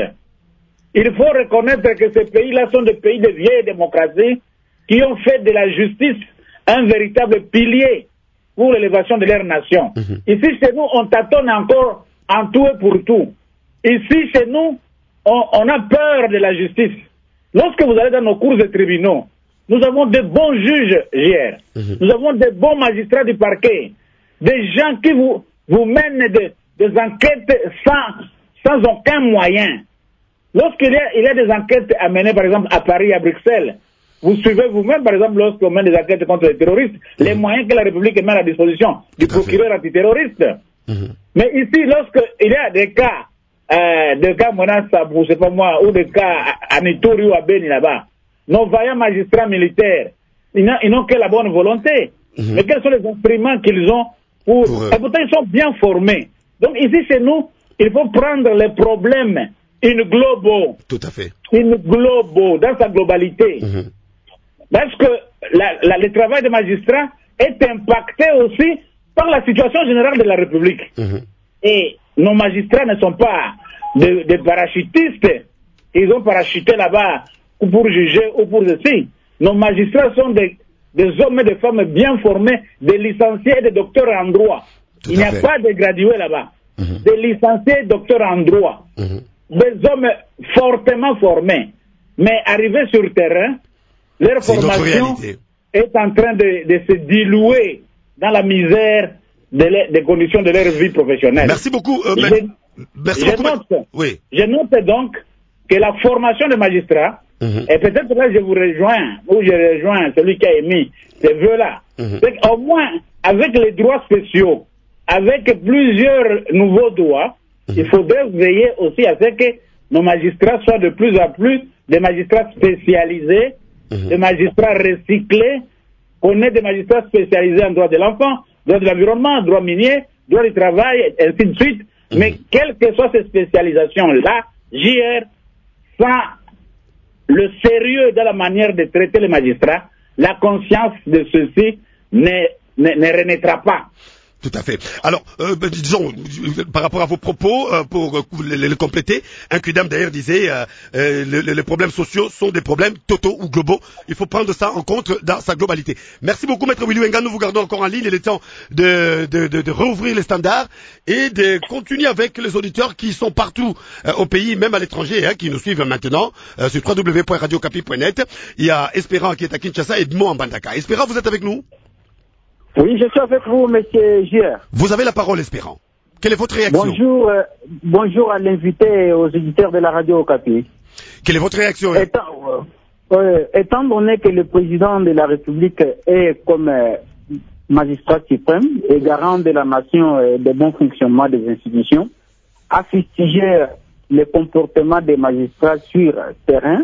Il faut reconnaître que ces pays-là sont des pays de vieille démocratie qui ont fait de la justice un véritable pilier pour l'élévation de leur nation. Mm-hmm. Ici, chez nous, on tâtonne encore en tout et pour tout. Ici, chez nous, on, on a peur de la justice. Lorsque vous allez dans nos cours de tribunaux, nous avons de bons juges hier. Mm-hmm. Nous avons de bons magistrats du parquet. Des gens qui vous, vous mènent de, des enquêtes sans, sans aucun moyen. Lorsqu'il y, a, il y a des enquêtes à mener, par exemple, à Paris, à Bruxelles, vous suivez vous-même, par exemple, lorsqu'on mène des enquêtes contre les terroristes, mmh. les moyens que la République met à la disposition du procureur antiterroriste. Mmh. Mais ici, lorsqu'il y a des cas, euh, des cas Mona Sabou, je sais pas moi, ou des cas à, à Nitouri ou à Beni là-bas, nos vaillants magistrats militaires, ils n'ont, ils n'ont que la bonne volonté. Mmh. Mais quels sont les instruments qu'ils ont pour... pour et pourtant, ils sont bien formés. Donc ici, chez nous, il faut prendre les problèmes in globo. Tout à fait. In globo, dans sa globalité. Mmh. Parce que la, la, le travail des magistrats est impacté aussi par la situation générale de la République. Mmh. Et nos magistrats ne sont pas des de parachutistes. Ils ont parachuté là-bas pour juger ou pour ceci. Nos magistrats sont des, des hommes et des femmes bien formés, des licenciés et des docteurs en droit. Tout Il n'y a fait. pas de gradués là-bas. Mmh. Des licenciés et docteurs en droit. Mmh. Des hommes fortement formés. Mais arrivés sur le terrain, leur C'est formation est en train de, de se diluer dans la misère de les, des conditions de leur vie professionnelle. Merci beaucoup. Euh, je, merci je, beaucoup note, oui. je note donc que la formation des magistrats, mm-hmm. et peut-être là je vous rejoins, ou je rejoins celui qui a émis ces vœux-là, mm-hmm. c'est qu'au moins, avec les droits spéciaux, avec plusieurs nouveaux droits, mm-hmm. il faudrait veiller aussi à ce que nos magistrats soient de plus en plus des magistrats spécialisés, mm-hmm. des magistrats recyclés, qu'on ait des magistrats spécialisés en droit de l'enfant, droit de l'environnement, droit minier, droit du travail, et ainsi de suite. Mmh. Mais quelles que soient ces spécialisations-là, J R, sans le sérieux de la manière de traiter les magistrats, la conscience de ceux-ci ne, ne, ne renaîtra pas. Tout à fait. Alors, euh, ben, disons, par rapport à vos propos, euh, pour euh, les, les compléter, un Q-Dam d'ailleurs disait euh, euh, les, les problèmes sociaux sont des problèmes totaux ou globaux. Il faut prendre ça en compte dans sa globalité. Merci beaucoup, Maître Willy Wenga. Nous vous gardons encore en ligne. Il est temps de, de, de, de rouvrir les standards et de continuer avec les auditeurs qui sont partout euh, au pays, même à l'étranger, hein, qui nous suivent maintenant euh, sur w w w point radio okapi point net. Il y a Espérant qui est à Kinshasa et Edmond en Bandaka. Espérant, vous êtes avec nous? Oui, je suis avec vous, monsieur J R. Vous avez la parole, Espérant. Quelle est votre réaction? Bonjour, euh, bonjour à l'invité et aux éditeurs de la radio Okapi. Quelle est votre réaction? Étant, euh, euh, étant donné que le président de la République est comme euh, magistrat suprême et garant de la nation et du bon fonctionnement des institutions, a fustigé le comportement des magistrats sur terrain,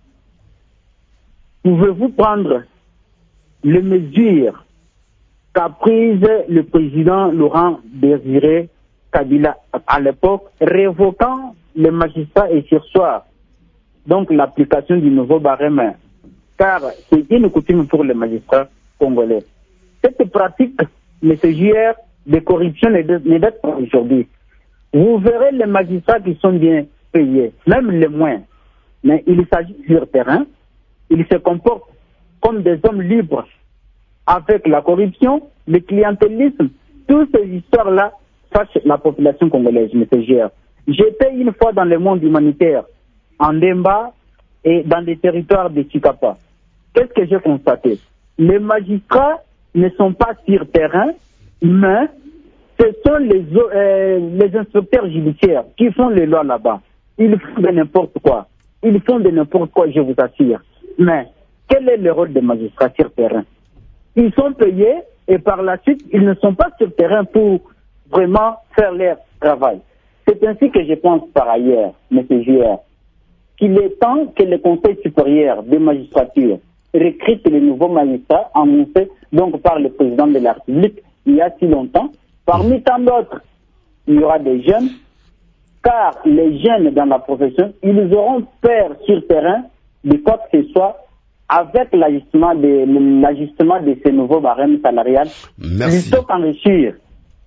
pouvez-vous prendre les mesures qu'a prise le président Laurent Désiré Kabila à l'époque, révoquant les magistrats et sursoir donc l'application du nouveau barème, car c'est une coutume pour les magistrats congolais. Cette pratique, M. J R, de corruption ne date pas aujourd'hui. Vous verrez les magistrats qui sont bien payés, même les moins, mais il s'agit sur le terrain, ils se comportent comme des hommes libres. Avec la corruption, le clientélisme, toutes ces histoires-là fâchent la population congolaise, M. G R. J'étais une fois dans le monde humanitaire, en Demba et dans les territoires de Chikapa. Qu'est-ce que j'ai constaté? Les magistrats ne sont pas sur terrain, mais ce sont les, euh, les inspecteurs judiciaires qui font les lois là-bas. Ils font de n'importe quoi. Ils font de n'importe quoi, je vous assure. Mais quel est le rôle des magistrats sur terrain? Ils sont payés et par la suite, ils ne sont pas sur le terrain pour vraiment faire leur travail. C'est ainsi que je pense par ailleurs, M. J R, qu'il est temps que le Conseil supérieur de magistrature recrute les nouveaux magistrats annoncés donc par le président de la République il y a si longtemps. Parmi tant d'autres, il y aura des jeunes, car les jeunes dans la profession, ils auront peur sur le terrain de quoi que ce soit avec l'ajustement de, l'ajustement de ces nouveaux barèmes salariales, plutôt qu'enrichir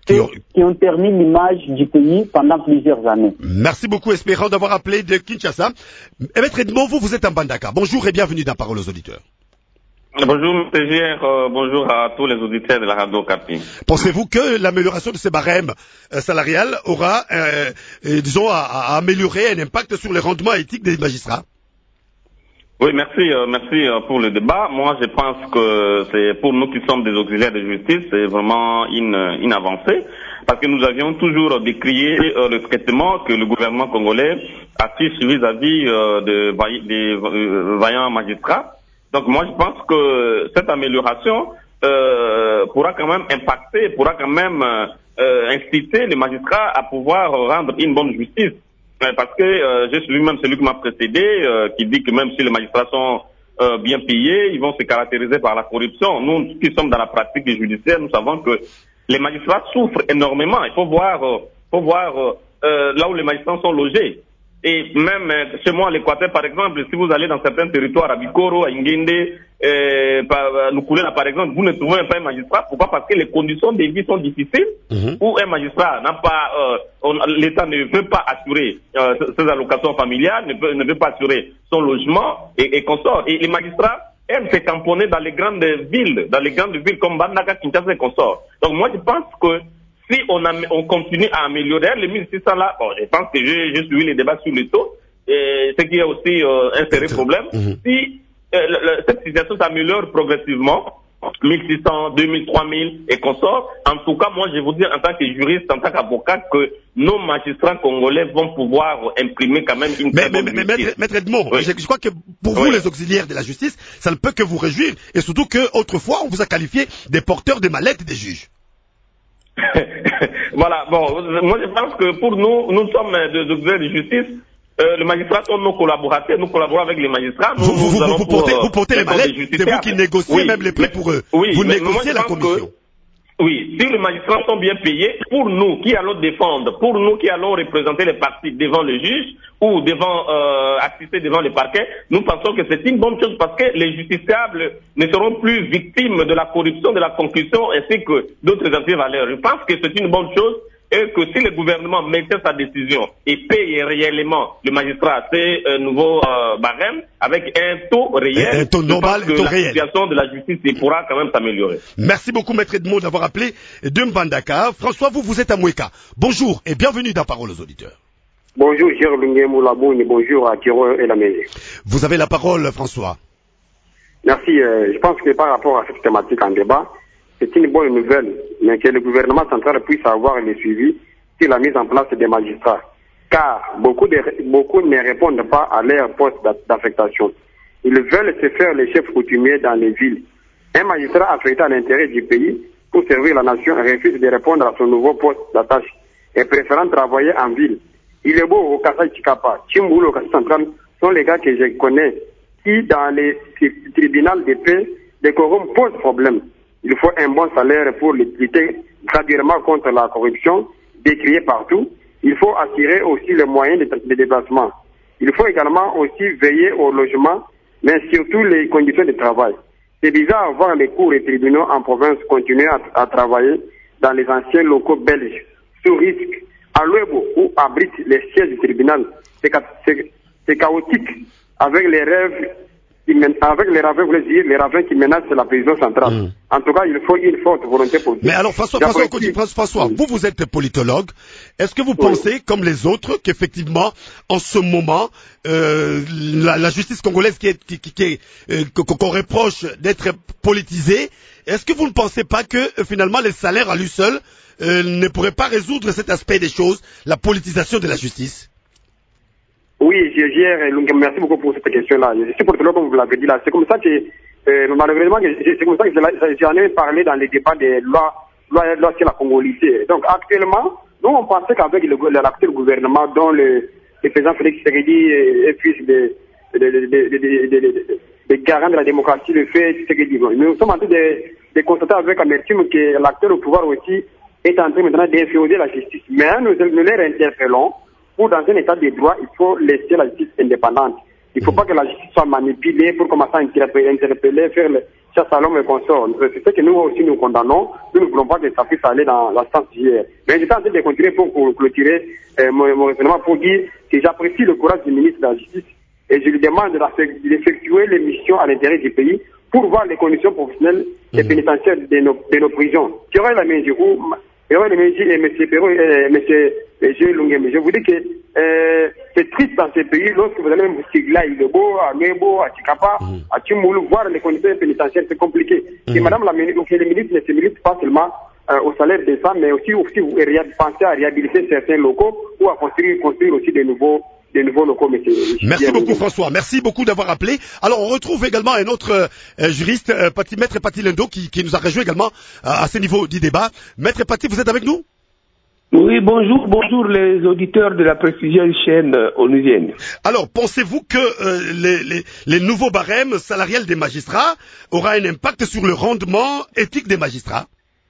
qui ont, qui ont terni l'image du pays pendant plusieurs années. Merci beaucoup, Espérant, d'avoir appelé de Kinshasa. Et Maître Edmond, vous, vous êtes en Bandaka. Bonjour et bienvenue dans Parole aux auditeurs. Bonjour, M. G R, euh, bonjour à tous les auditeurs de la radio Okapi. Pensez-vous que l'amélioration de ces barèmes euh, salariales aura, euh, euh, disons, à, à améliorer un impact sur les rendements éthiques des magistrats? Oui, merci, euh, merci euh, pour le débat. Moi, je pense que c'est pour nous qui sommes des auxiliaires de justice, c'est vraiment une, une avancée, parce que nous avions toujours décrié euh, le traitement que le gouvernement congolais affiche vis-à-vis euh, de, des euh, vaillants magistrats. Donc moi, je pense que cette amélioration euh, pourra quand même impacter, pourra quand même euh, inciter les magistrats à pouvoir rendre une bonne justice. Parce que euh, j'ai suivi même celui qui m'a précédé, euh, qui dit que même si les magistrats sont euh, bien payés, ils vont se caractériser par la corruption. Nous qui sommes dans la pratique judiciaire, nous savons que les magistrats souffrent énormément. Il faut voir, euh, faut voir euh, là où les magistrats sont logés. Et même euh, chez moi, à l'Équateur, par exemple, si vous allez dans certains territoires, à Bikoro, à Ingende, euh, à Nukoulela, par exemple, vous ne trouvez pas un magistrat. Pourquoi? Parce que les conditions de vie sont difficiles, mmh. Où un magistrat n'a pas, euh, l'État ne veut pas assurer euh, ses allocations familiales, ne veut, ne veut pas assurer son logement et, et consorts. Et les magistrats aiment se tamponner dans les grandes villes, dans les grandes villes comme Bandaka, Kinshasa et consorts. Donc moi, je pense que si on, a, on continue à améliorer les mille six cents là, bon, je pense que j'ai suivi les débats sur le taux, et ce qui est aussi euh, un sérieux problème. Mm-hmm. Si euh, le, le, cette situation s'améliore progressivement, mille six cents, deux mille, trois mille et consorts, en tout cas, moi je vous dis en tant que juriste, en tant qu'avocat, que nos magistrats congolais vont pouvoir imprimer quand même une mais, très mais, bonne mais, justice. Maître Edmond, oui. je, je crois que pour vous, oui. les auxiliaires de la justice, ça ne peut que vous réjouir, et surtout qu'autrefois, on vous a qualifié des porteurs de mallettes des juges. Voilà, bon, moi je pense que pour nous, nous sommes des auxiliaires de justice, euh, les magistrats sont nos collaborateurs, nous collaborons avec les magistrats. Nous, vous, vous, nous vous, vous, portez, pour, vous portez les mallettes, c'est vous qui négociez oui, même les prix mais, pour eux. Oui, vous mais, négociez mais la commission. Que, oui, si les magistrats sont bien payés, pour nous qui allons défendre, pour nous qui allons représenter les parties devant le juge ou devant euh, assister devant le parquet, nous pensons que c'est une bonne chose parce que les justiciables ne seront plus victimes de la corruption, de la concussion ainsi que d'autres antivaleurs. Je pense que c'est une bonne chose et que si le gouvernement mettait sa décision et paye réellement le magistrat ces euh, nouveaux euh, barèmes avec un taux réel, un taux normal, je pense que taux la réel. situation de la justice il pourra quand même s'améliorer. Merci beaucoup, Maître Edmond, d'avoir appelé de Mbandaka. François, vous, vous êtes à Moueka. Bonjour et bienvenue dans Parole aux auditeurs. Bonjour, Gérard Moulabouni, bonjour à Kiro et la Mairie. Vous avez la parole, François. Merci. Euh, je pense que par rapport à cette thématique en débat, c'est une bonne nouvelle, mais que le gouvernement central puisse avoir le suivi sur la mise en place des magistrats. Car beaucoup, de, beaucoup ne répondent pas à leur poste d'affectation. Ils veulent se faire les chefs coutumiers dans les villes. Un magistrat affecté à l'intérêt du pays pour servir la nation refuse de répondre à son nouveau poste d'attache et préférant travailler en ville. Il est beau au Kassai Chikapa, Chimboulo, au Kassai Central sont les gars que je connais qui, dans les tribunaux de paix, les corrompus posent problème. Il faut un bon salaire pour lutter graduellement contre la corruption, décriée partout. Il faut assurer aussi les moyens de, de déplacement. Il faut également aussi veiller au logement, mais surtout les conditions de travail. C'est bizarre de voir les cours et tribunaux en province continuer à, à travailler dans les anciens locaux belges, sous risque, à Luebo, où abritent les sièges du tribunal. C'est chaotique, avec les rêves avec les ravins, vous voulez dire, les ravins qui menacent la prison centrale. Mmh. En tout cas, il faut une forte volonté politique. Mais alors, François, François, François, François mmh. vous, vous êtes politologue. Est-ce que vous oui. pensez, comme les autres, qu'effectivement, en ce moment, euh, la, la justice congolaise qui est, qui, qui, qui est, euh, qu'on reproche d'être politisée, est-ce que vous ne pensez pas que, euh, finalement, les salaires à lui seul euh, ne pourraient pas résoudre cet aspect des choses, la politisation de la justice? Oui, Gérard, merci beaucoup pour cette question-là. Je suis politologue, comme vous l'avez dit là. C'est comme ça que, euh, malheureusement, c'est comme ça que j'en ai parlé dans les débats des lois, lois, lois sur la Congolité. Donc, actuellement, nous, on pensait qu'avec l'actuel gouvernement, dont le, le président Félix Tshisekedi est fils de, de, de, de, de, de, de, de garant de la démocratie, le fait Tshisekedi. Nous sommes en train de, de constater avec amertume que l'acteur au pouvoir aussi est en train maintenant d'inféoder la justice. Mais nous, nous les interpellons. Pour dans un état de droit, il faut laisser la justice indépendante. Il ne faut pas que la justice soit manipulée pour commencer à interpeller, interpeller faire le, chasse à l'homme et consort. C'est ce que nous aussi nous condamnons. Nous ne voulons pas que ça puisse aller dans la sens d'hier. Mais j'étais en train de continuer pour clôturer euh, mon, mon raisonnement pour dire que j'apprécie le courage du ministre de la Justice et je lui demande d'effectuer les missions à l'intérieur du pays pour voir les conditions professionnelles et pénitentiaires de nos, de nos prisons. Tu aurais la mesure où, et M. Perrault et M. G. Lungem, je vous dis que euh, c'est triste dans ces pays lorsque vous allez même à Ilebo, à Nebo, à Chikapa, à Tchimoulou, voir les conditions pénitentiaires, c'est compliqué. Et madame la ministre, le ministre ne se milite pas seulement euh, au salaire des femmes, mais aussi, aussi penser à réhabiliter certains locaux ou à construire, construire aussi de nouveaux des nouveaux locaux. Mais merci beaucoup François, merci beaucoup d'avoir appelé. Alors on retrouve également un autre euh, juriste, euh, Pati, Maître Pati Lendo, qui, qui nous a rejoint également euh, à ce niveau du débat. Maître Pati, vous êtes avec nous? Oui, bonjour, bonjour les auditeurs de la prestigieuse chaîne euh, onusienne. Alors, pensez-vous que euh, les, les, les nouveaux barèmes salariales des magistrats aura un impact sur le rendement éthique des magistrats?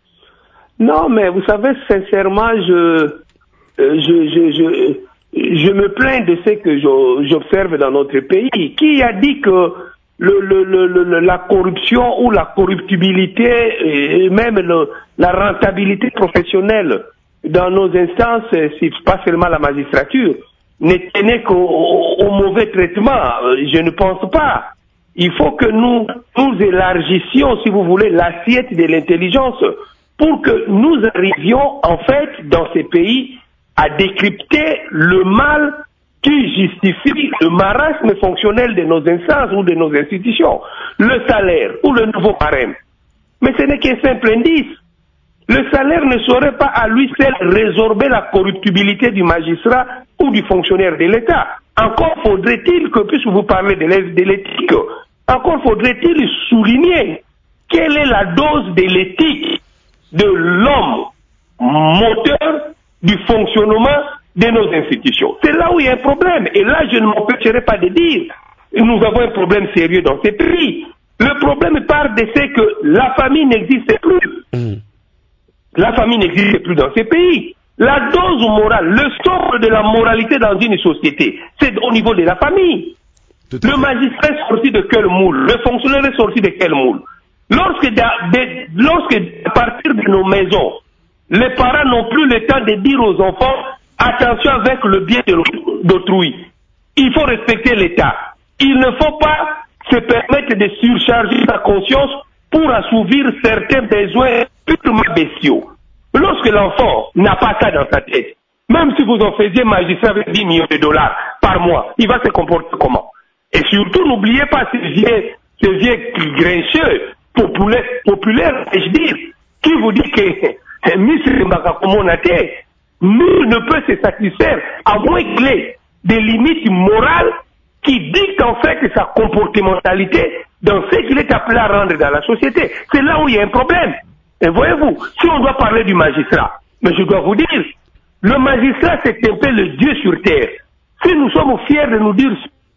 Non, mais vous savez, sincèrement, je, euh, je, je, je Je me plains de ce que j'observe dans notre pays. Qui a dit que le, le, le, le, la corruption ou la corruptibilité et même le, la rentabilité professionnelle dans nos instances, c'est pas seulement la magistrature, ne tenait qu'au au, au mauvais traitement? Je ne pense pas. Il faut que nous nous élargissions, si vous voulez, l'assiette de l'intelligence pour que nous arrivions, en fait, dans ces pays, à décrypter le mal qui justifie le marasme fonctionnel de nos instances ou de nos institutions, le salaire ou le nouveau barème. Mais ce n'est qu'un simple indice. Le salaire ne saurait pas à lui seul résorber la corruptibilité du magistrat ou du fonctionnaire de l'État. Encore faudrait-il que, puisque vous parlez de l'éthique, encore faudrait-il souligner quelle est la dose de l'éthique de l'homme moteur du fonctionnement de nos institutions. C'est là où il y a un problème. Et là, je ne m'empêcherai pas de dire, nous avons un problème sérieux dans ces pays. Le problème part de ce que la famille n'existe plus. Mmh. La famille n'existe plus dans ces pays. La dose morale, le socle de la moralité dans une société, c'est au niveau de la famille. Le magistrat est sorti de quel moule? Le fonctionnaire est sorti de quel moule? Lorsque, de, de, lorsque à partir de nos maisons, les parents n'ont plus le temps de dire aux enfants attention avec le bien d'autrui. Il faut respecter l'État. Il ne faut pas se permettre de surcharger sa conscience pour assouvir certains besoins purement bestiaux. Lorsque l'enfant n'a pas ça dans sa tête, même si vous en faisiez magistrat avec dix millions de dollars par mois, il va se comporter comment? Et surtout, n'oubliez pas ces vieux, ces vieux grincheux populaires, populaires, je dire, qui vous dit que Mister Mbakakomonate, nul ne peut se satisfaire à moins qu'il ait des limites morales qui dictent en fait sa comportementalité dans ce qu'il est appelé à rendre dans la société. C'est là où il y a un problème. Et voyez-vous, si on doit parler du magistrat, mais je dois vous dire, le magistrat c'est un peu le Dieu sur terre. Si nous sommes fiers de nous dire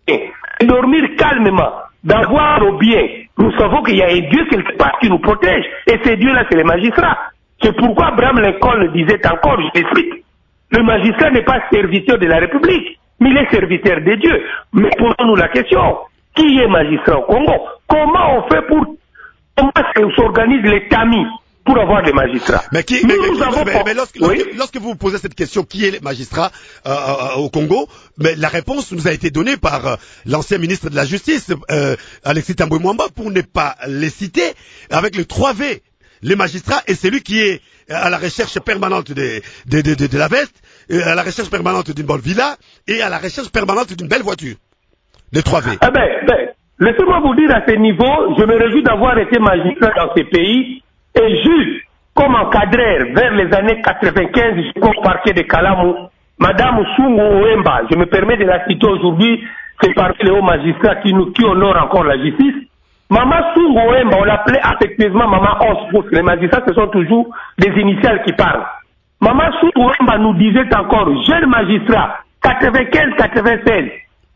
de dormir calmement, d'avoir nos biens, nous savons qu'il y a un Dieu quelque part qui nous protège. Et ce Dieu-là, c'est le magistrat. C'est pourquoi Abraham Lincoln disait encore, je l'explique, le magistrat n'est pas serviteur de la République, mais il est serviteur de Dieu. Mais posons-nous la question, qui est magistrat au Congo? Comment on fait pour, comment s'organise les tamis pour avoir des magistrats? Mais, qui, mais, mais, mais, mais, mais lorsque, oui? lorsque, lorsque vous posez cette question, qui est le magistrat euh, euh, au Congo, mais la réponse nous a été donnée par euh, l'ancien ministre de la Justice, euh, Alexis Tambwe Mwamba, pour ne pas les citer, avec le trois V. Les magistrats et celui qui est à la recherche permanente de, de, de, de, de la veste, à la recherche permanente d'une bonne villa et à la recherche permanente d'une belle voiture. Les trois V. Eh ben, ben, laissez-moi vous dire à ce niveau, je me réjouis d'avoir été magistrat dans ces pays et juge comme encadreur vers les années quatre-vingt-quinze jusqu'au parquet de Kalamou, Madame Sungu Ouemba, je me permets de la citer aujourd'hui, c'est parmi les hauts magistrats qui, nous, qui honorent encore la justice. Maman Sungu Ouemba, on l'appelait affectueusement Maman onze, pour les magistrats, ce sont toujours des initiales qui parlent. Maman Sungu Ouemba nous disait encore, jeune magistrat, quatre-vingt-quinze quatre-vingt-seize,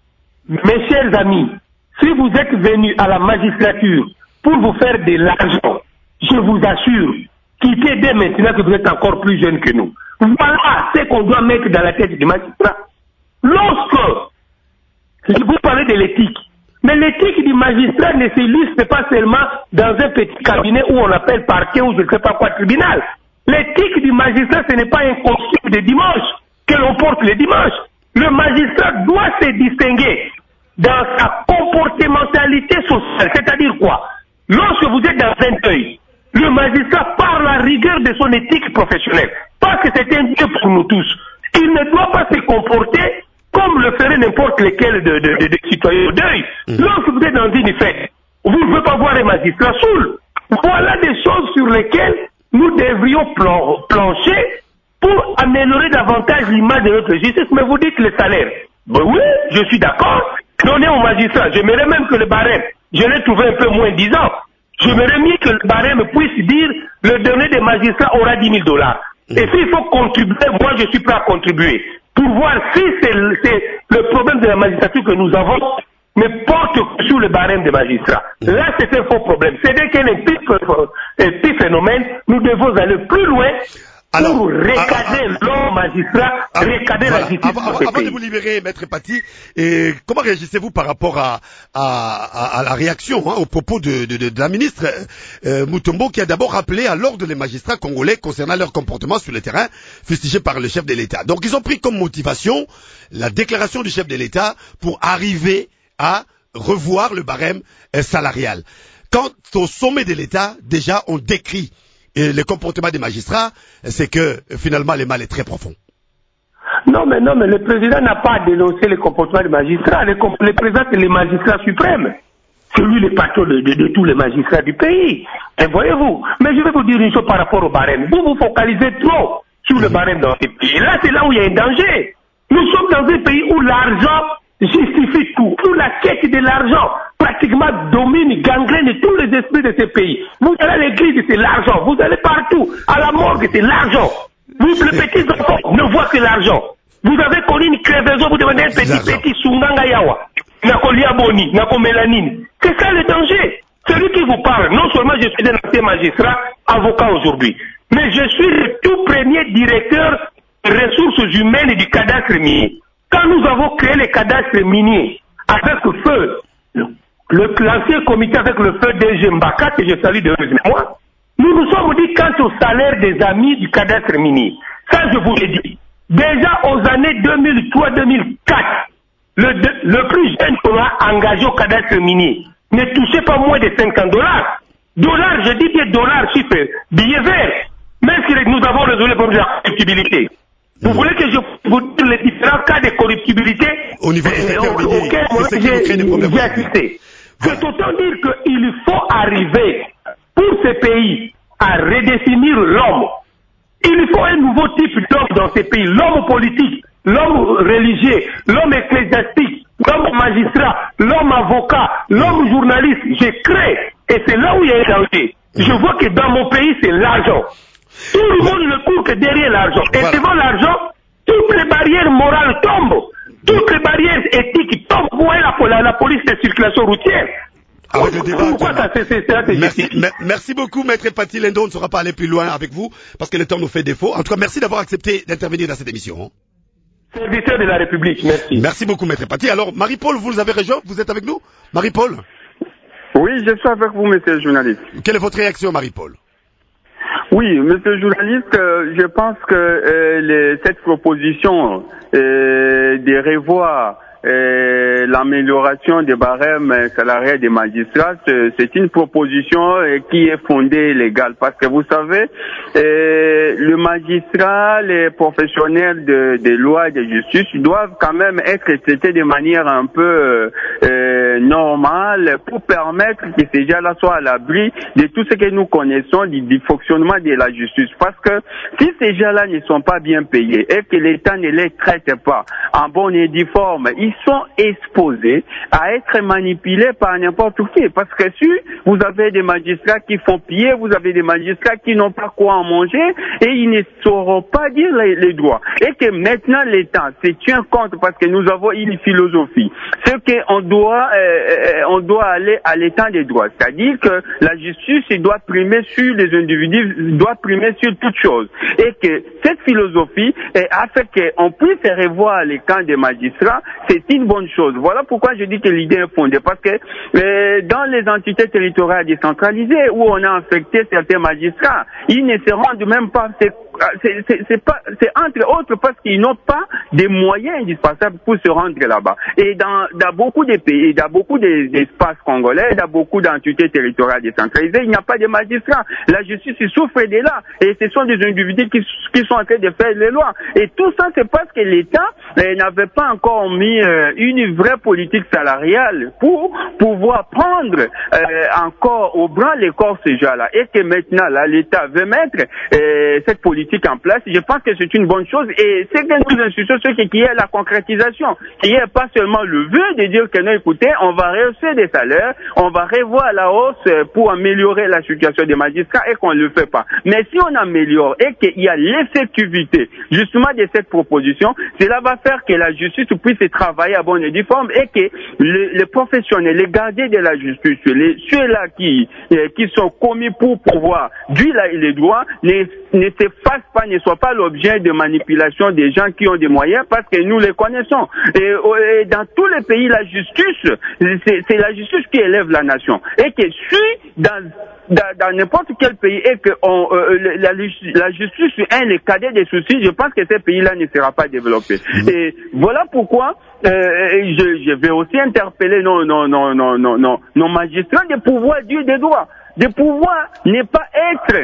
mes chers amis, si vous êtes venus à la magistrature pour vous faire de l'argent, je vous assure, quittez dès maintenant que vous êtes encore plus jeune que nous. Voilà ce qu'on doit mettre dans la tête du magistrat. Lorsque vous parlez de l'éthique, Mais l'éthique du magistrat ne s'illustre pas seulement dans un petit cabinet où on appelle parquet ou je ne sais pas quoi tribunal. L'éthique du magistrat, ce n'est pas un costume de dimanche que l'on porte le dimanche. Le magistrat doit se distinguer dans sa comportementalité sociale. C'est-à-dire quoi? Lorsque vous êtes dans un deuil, le magistrat par la rigueur de son éthique professionnelle, parce que c'est un dieu pour nous tous, il ne doit pas se comporter comme le ferait n'importe lequel de, de, de, de citoyens au deuil. Mmh. Lorsque vous êtes dans une fête, vous ne pouvez pas voir un magistrat saoul. Voilà des choses sur lesquelles nous devrions plan plancher pour améliorer davantage l'image de notre justice. Mais vous dites le salaire. Ben oui, je suis d'accord. Donner au magistrat. J'aimerais même que le barème, je l'ai trouvé un peu moins disant. J'aimerais mieux que le barème puisse dire le donner des magistrats aura dix mille dollars. Mmh. Et s'il faut contribuer, moi je suis prêt à contribuer. Pour voir si c'est le, le problème de la magistrature que nous avons ne porte sur le barème des magistrats. Mmh. Là, c'est un faux problème. C'est dès qu'il y a un petit phénomène, nous devons aller plus loin Alors, pour recadrer l'homme magistrat, ah, recadrer voilà. la justice. Avant, avant, avant de vous libérer, Maître Paty, et comment réagissez-vous par rapport à, à, à, à la réaction hein, au propos de, de, de, de la ministre euh, Mutombo, qui a d'abord rappelé à l'ordre les magistrats congolais concernant leur comportement sur le terrain, fustigé par le chef de l'État. Donc ils ont pris comme motivation la déclaration du chef de l'État pour arriver à revoir le barème euh, salarial. Quand au sommet de l'État, déjà on décrit et le comportement des magistrats, c'est que finalement le mal est très profond. Non, mais non, mais le président n'a pas dénoncé le comportement des magistrats. Le, le président, c'est le magistrat suprême. C'est lui le patron de, de, de tous les magistrats du pays. Et voyez-vous, mais je vais vous dire une chose par rapport au barème. Vous vous focalisez trop sur le barème dans ce pays. Et là, c'est là où il y a un danger. Nous sommes dans un pays où l'argent justifie tout, où la quête de l'argent pratiquement domine, gangrène tous les esprits de ce pays. Vous allez à l'église, c'est l'argent. Vous allez partout. À la morgue, c'est l'argent. Vous, les petits enfants, ne voient que l'argent. Vous avez connu une crevaison, vous demandez un petit petit Sunganga Yawa. Nako Liaboni, Nako Mélanine. C'est ça le danger. Celui qui vous parle, non seulement je suis un ancien magistrat, avocat aujourd'hui, mais je suis le tout premier directeur des ressources humaines du cadastre minier. Quand nous avons créé le cadastre minier avec le feu, l'ancien comité avec le feu d'E G Mbaka, que je salue de moi, nous nous sommes dit quant au salaire des amis du cadastre minier. Ça, je vous l'ai dit. Déjà aux années deux mille trois deux mille quatre, le, le plus jeune qu'on a engagé au cadastre minier ne touchait pas moins de cinquante dollars. Dollars, je dis bien dollars, chiffre, billet vert. Même si nous avons résolu le problème de la corruptibilité. Vous voulez que je vous dise les différents cas de corruptibilité au niveau des secteurs miniers, auxquels j'ai assisté. C'est autant dire qu'il faut arriver pour ces pays à redéfinir l'homme. Il faut un nouveau type d'homme dans ces pays. L'homme politique, l'homme religieux, l'homme ecclésiastique, l'homme magistrat, l'homme avocat, l'homme journaliste. Je crée. Et c'est là où il y a un danger. Je vois que dans mon pays, c'est l'argent. Tout le monde ne court que derrière l'argent. Et voilà. Devant l'argent, toutes les barrières morales tombent. Toutes les barrières éthiques tombent. Vous voyez la, la, la police de circulation routière. Avec le débat, pourquoi ça c'est merci, merci beaucoup, Maître Paty Lendo. On ne saura pas aller plus loin avec vous parce que le temps nous fait défaut. En tout cas, merci d'avoir accepté d'intervenir dans cette émission. Hein. Serviteur de la République, merci. Merci beaucoup, Maître Paty. Alors, Marie-Paul, vous nous avez rejoint. Vous êtes avec nous, Marie-Paul? Oui, je suis avec vous, monsieur le journaliste. Quelle est votre réaction, Marie-Paul? Oui, monsieur le journaliste, euh, je pense que euh, les, cette proposition euh, de revoir euh, l'amélioration des barèmes salariés des magistrats, c'est une proposition euh, qui est fondée légale. Parce que vous savez, euh, le magistrat, les professionnels de, de loi et de justice doivent quand même être traités de manière un peu euh, normale pour permettre que ces gens-là soient à l'abri de tout ce que nous connaissons du, du fonctionnement de la justice. Parce que si ces gens-là ne sont pas bien payés et que l'État ne les traite pas en bonne et due forme, ils sont exposés à être manipulés par n'importe qui. Parce que si vous avez des magistrats qui font piller, vous avez des magistrats qui n'ont pas quoi en manger et ils ne sauront pas dire les, les droits. Et que maintenant l'État se tient compte parce que nous avons une philosophie. Ce qu'on doit euh, euh, on doit aller à l'état des droits. C'est-à-dire que la justice doit primer sur les individus, doit primer sur toute chose. Et que cette philosophie euh, a fait qu'on puisse revoir les camps des magistrats, c'est une bonne chose. Voilà pourquoi je dis que l'idée est fondée. Parce que euh, dans les entités territoriales décentralisées où on a affecté certains magistrats, ils ne se rendent même pas, c'est, c'est, c'est, c'est pas, c'est entre autres parce qu'ils n'ont pas des moyens indispensables pour se rendre là-bas. Et dans, dans beaucoup de pays, dans beaucoup d'espaces congolais, dans beaucoup d'entités territoriales décentralisées, il n'y a pas de magistrats. La justice souffre de là. Et ce sont des individus qui, qui sont en train de faire les lois. Et tout ça, c'est parce que l'État euh, n'avait pas encore mis euh, une vraie politique salariale pour pouvoir prendre euh, encore au bras les corps ces gens-là. Et que maintenant, là, l'État veut mettre euh, cette politique en place. Je pense que c'est une bonne chose. Et c'est que nous insistons sur ce qui est la concrétisation, qui est pas seulement le vœu de dire que non, écoutez, on va rehausser des salaires, on va revoir la hausse pour améliorer la situation des magistrats et qu'on ne le fait pas. Mais si on améliore et qu'il y a l'effectivité justement de cette proposition, cela va faire que la justice puisse travailler à bonne et due forme et que les, les professionnels, les gardiens de la justice, les, ceux-là qui, qui sont commis pour pouvoir dire les droits, ne, ne se fassent pas, ne soient pas l'objet de manipulation des gens qui ont des moyens parce que nous les connaissons. Et, et dans tous les pays, la justice, c'est, c'est la justice qui élève la nation. Et que si dans dans, dans n'importe quel pays et que on, euh, la, la justice est un des cadets des soucis, je pense que ce pays-là ne sera pas développé. Mmh. Et voilà pourquoi euh, je, je vais aussi interpeller nos, nos, nos, nos, nos, nos, nos magistrats de pouvoir dire des droits. De pouvoir ne pas être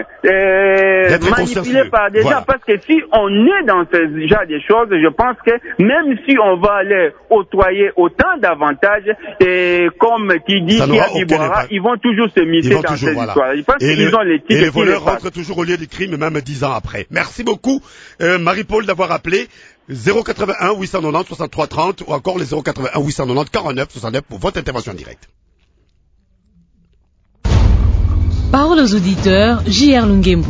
euh, manipulé par des voilà. gens, parce que si on est dans ce genre de choses, je pense que même si on va aller octroyer autant d'avantages, et comme qui dit qui a Iboira, ils vont toujours se misser dans toujours, ces voilà. histoires. Parce et qu'ils le, ont les titres. Et les voleurs rentrent toujours au lieu du crime, même dix ans après. Merci beaucoup, euh, Marie-Paul, d'avoir appelé. zéro quatre-vingt-un huit cent quatre-vingt-dix soixante-trois trente ou encore les zéro quatre-vingt-un huit cent quatre-vingt-dix quarante-neuf soixante-neuf pour votre intervention directe. Parole aux auditeurs, J R Lungembo.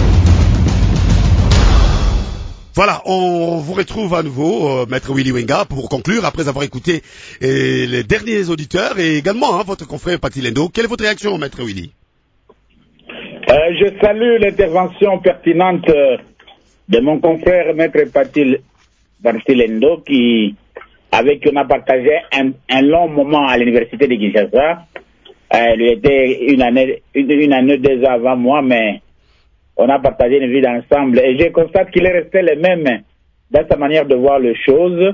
Voilà, on vous retrouve à nouveau, euh, Maître Willy Wenga, pour conclure, après avoir écouté euh, les derniers auditeurs et également hein, votre confrère Patilendo. Quelle est votre réaction, Maître Willy? euh, Je salue l'intervention pertinente de mon confrère Maître Patil, Patilendo, qui, avec qui on a partagé un, un long moment à l'université de Kinshasa. Euh, il était une année, une, une année deux ans avant moi, mais on a partagé une vie ensemble. Et je constate qu'il est resté le même dans sa manière de voir les choses.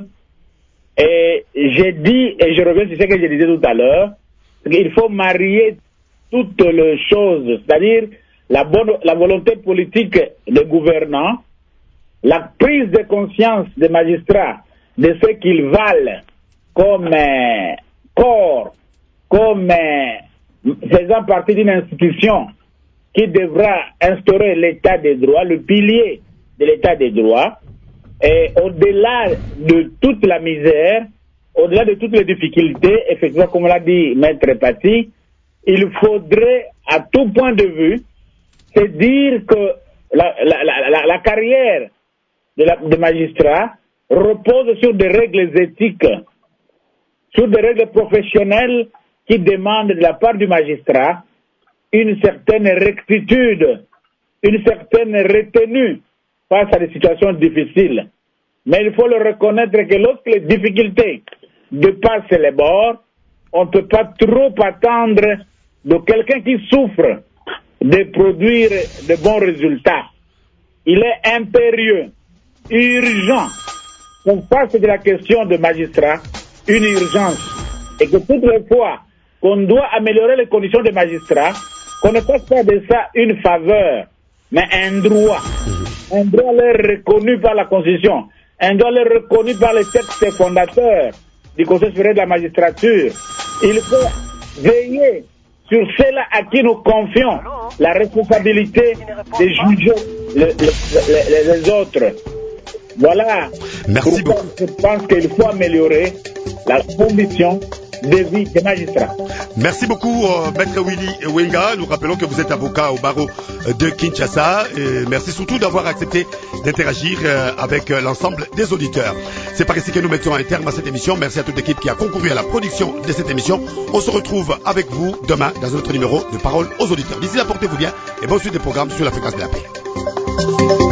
Et j'ai dit, et je reviens sur ce que je disais tout à l'heure, qu'il faut marier toutes les choses, c'est-à-dire la, bonne, la volonté politique des gouvernants, la prise de conscience des magistrats de ce qu'ils valent comme euh, corps, comme euh, faisant partie d'une institution qui devra instaurer l'état des droits, le pilier de l'état des droits, et au-delà de toute la misère, au-delà de toutes les difficultés, effectivement, comme l'a dit Maître Paty, il faudrait, à tout point de vue, se dire que la, la, la, la, la carrière de, la, de magistrat repose sur des règles éthiques, sur des règles professionnelles qui demandent de la part du magistrat une certaine rectitude, une certaine retenue face à des situations difficiles. Mais il faut le reconnaître que lorsque les difficultés dépassent les bords, on ne peut pas trop attendre de quelqu'un qui souffre de produire de bons résultats. Il est impérieux, urgent, qu'on fasse de la question de magistrat une urgence et que toutes les fois qu'on doit améliorer les conditions des magistrats, qu'on ne fasse pas de ça une faveur, mais un droit. Un droit leur reconnu par la Constitution, un droit leur reconnu par les textes fondateurs du Conseil supérieur de la magistrature. Il faut veiller sur ceux-là à qui nous confions la responsabilité de juger les, les, les, les autres. Voilà. Merci beaucoup. Je pense qu'il faut améliorer la condition de vie des magistrats. Merci beaucoup, euh, Maître Willy Wenga. Nous rappelons que vous êtes avocat au barreau de Kinshasa. Et merci surtout d'avoir accepté d'interagir euh, avec euh, l'ensemble des auditeurs. C'est par ici que nous mettons un terme à cette émission. Merci à toute l'équipe qui a concouru à la production de cette émission. On se retrouve avec vous demain dans un autre numéro de Parole aux auditeurs. D'ici là, portez-vous bien et bonne suite des programmes sur la fréquence de la paix.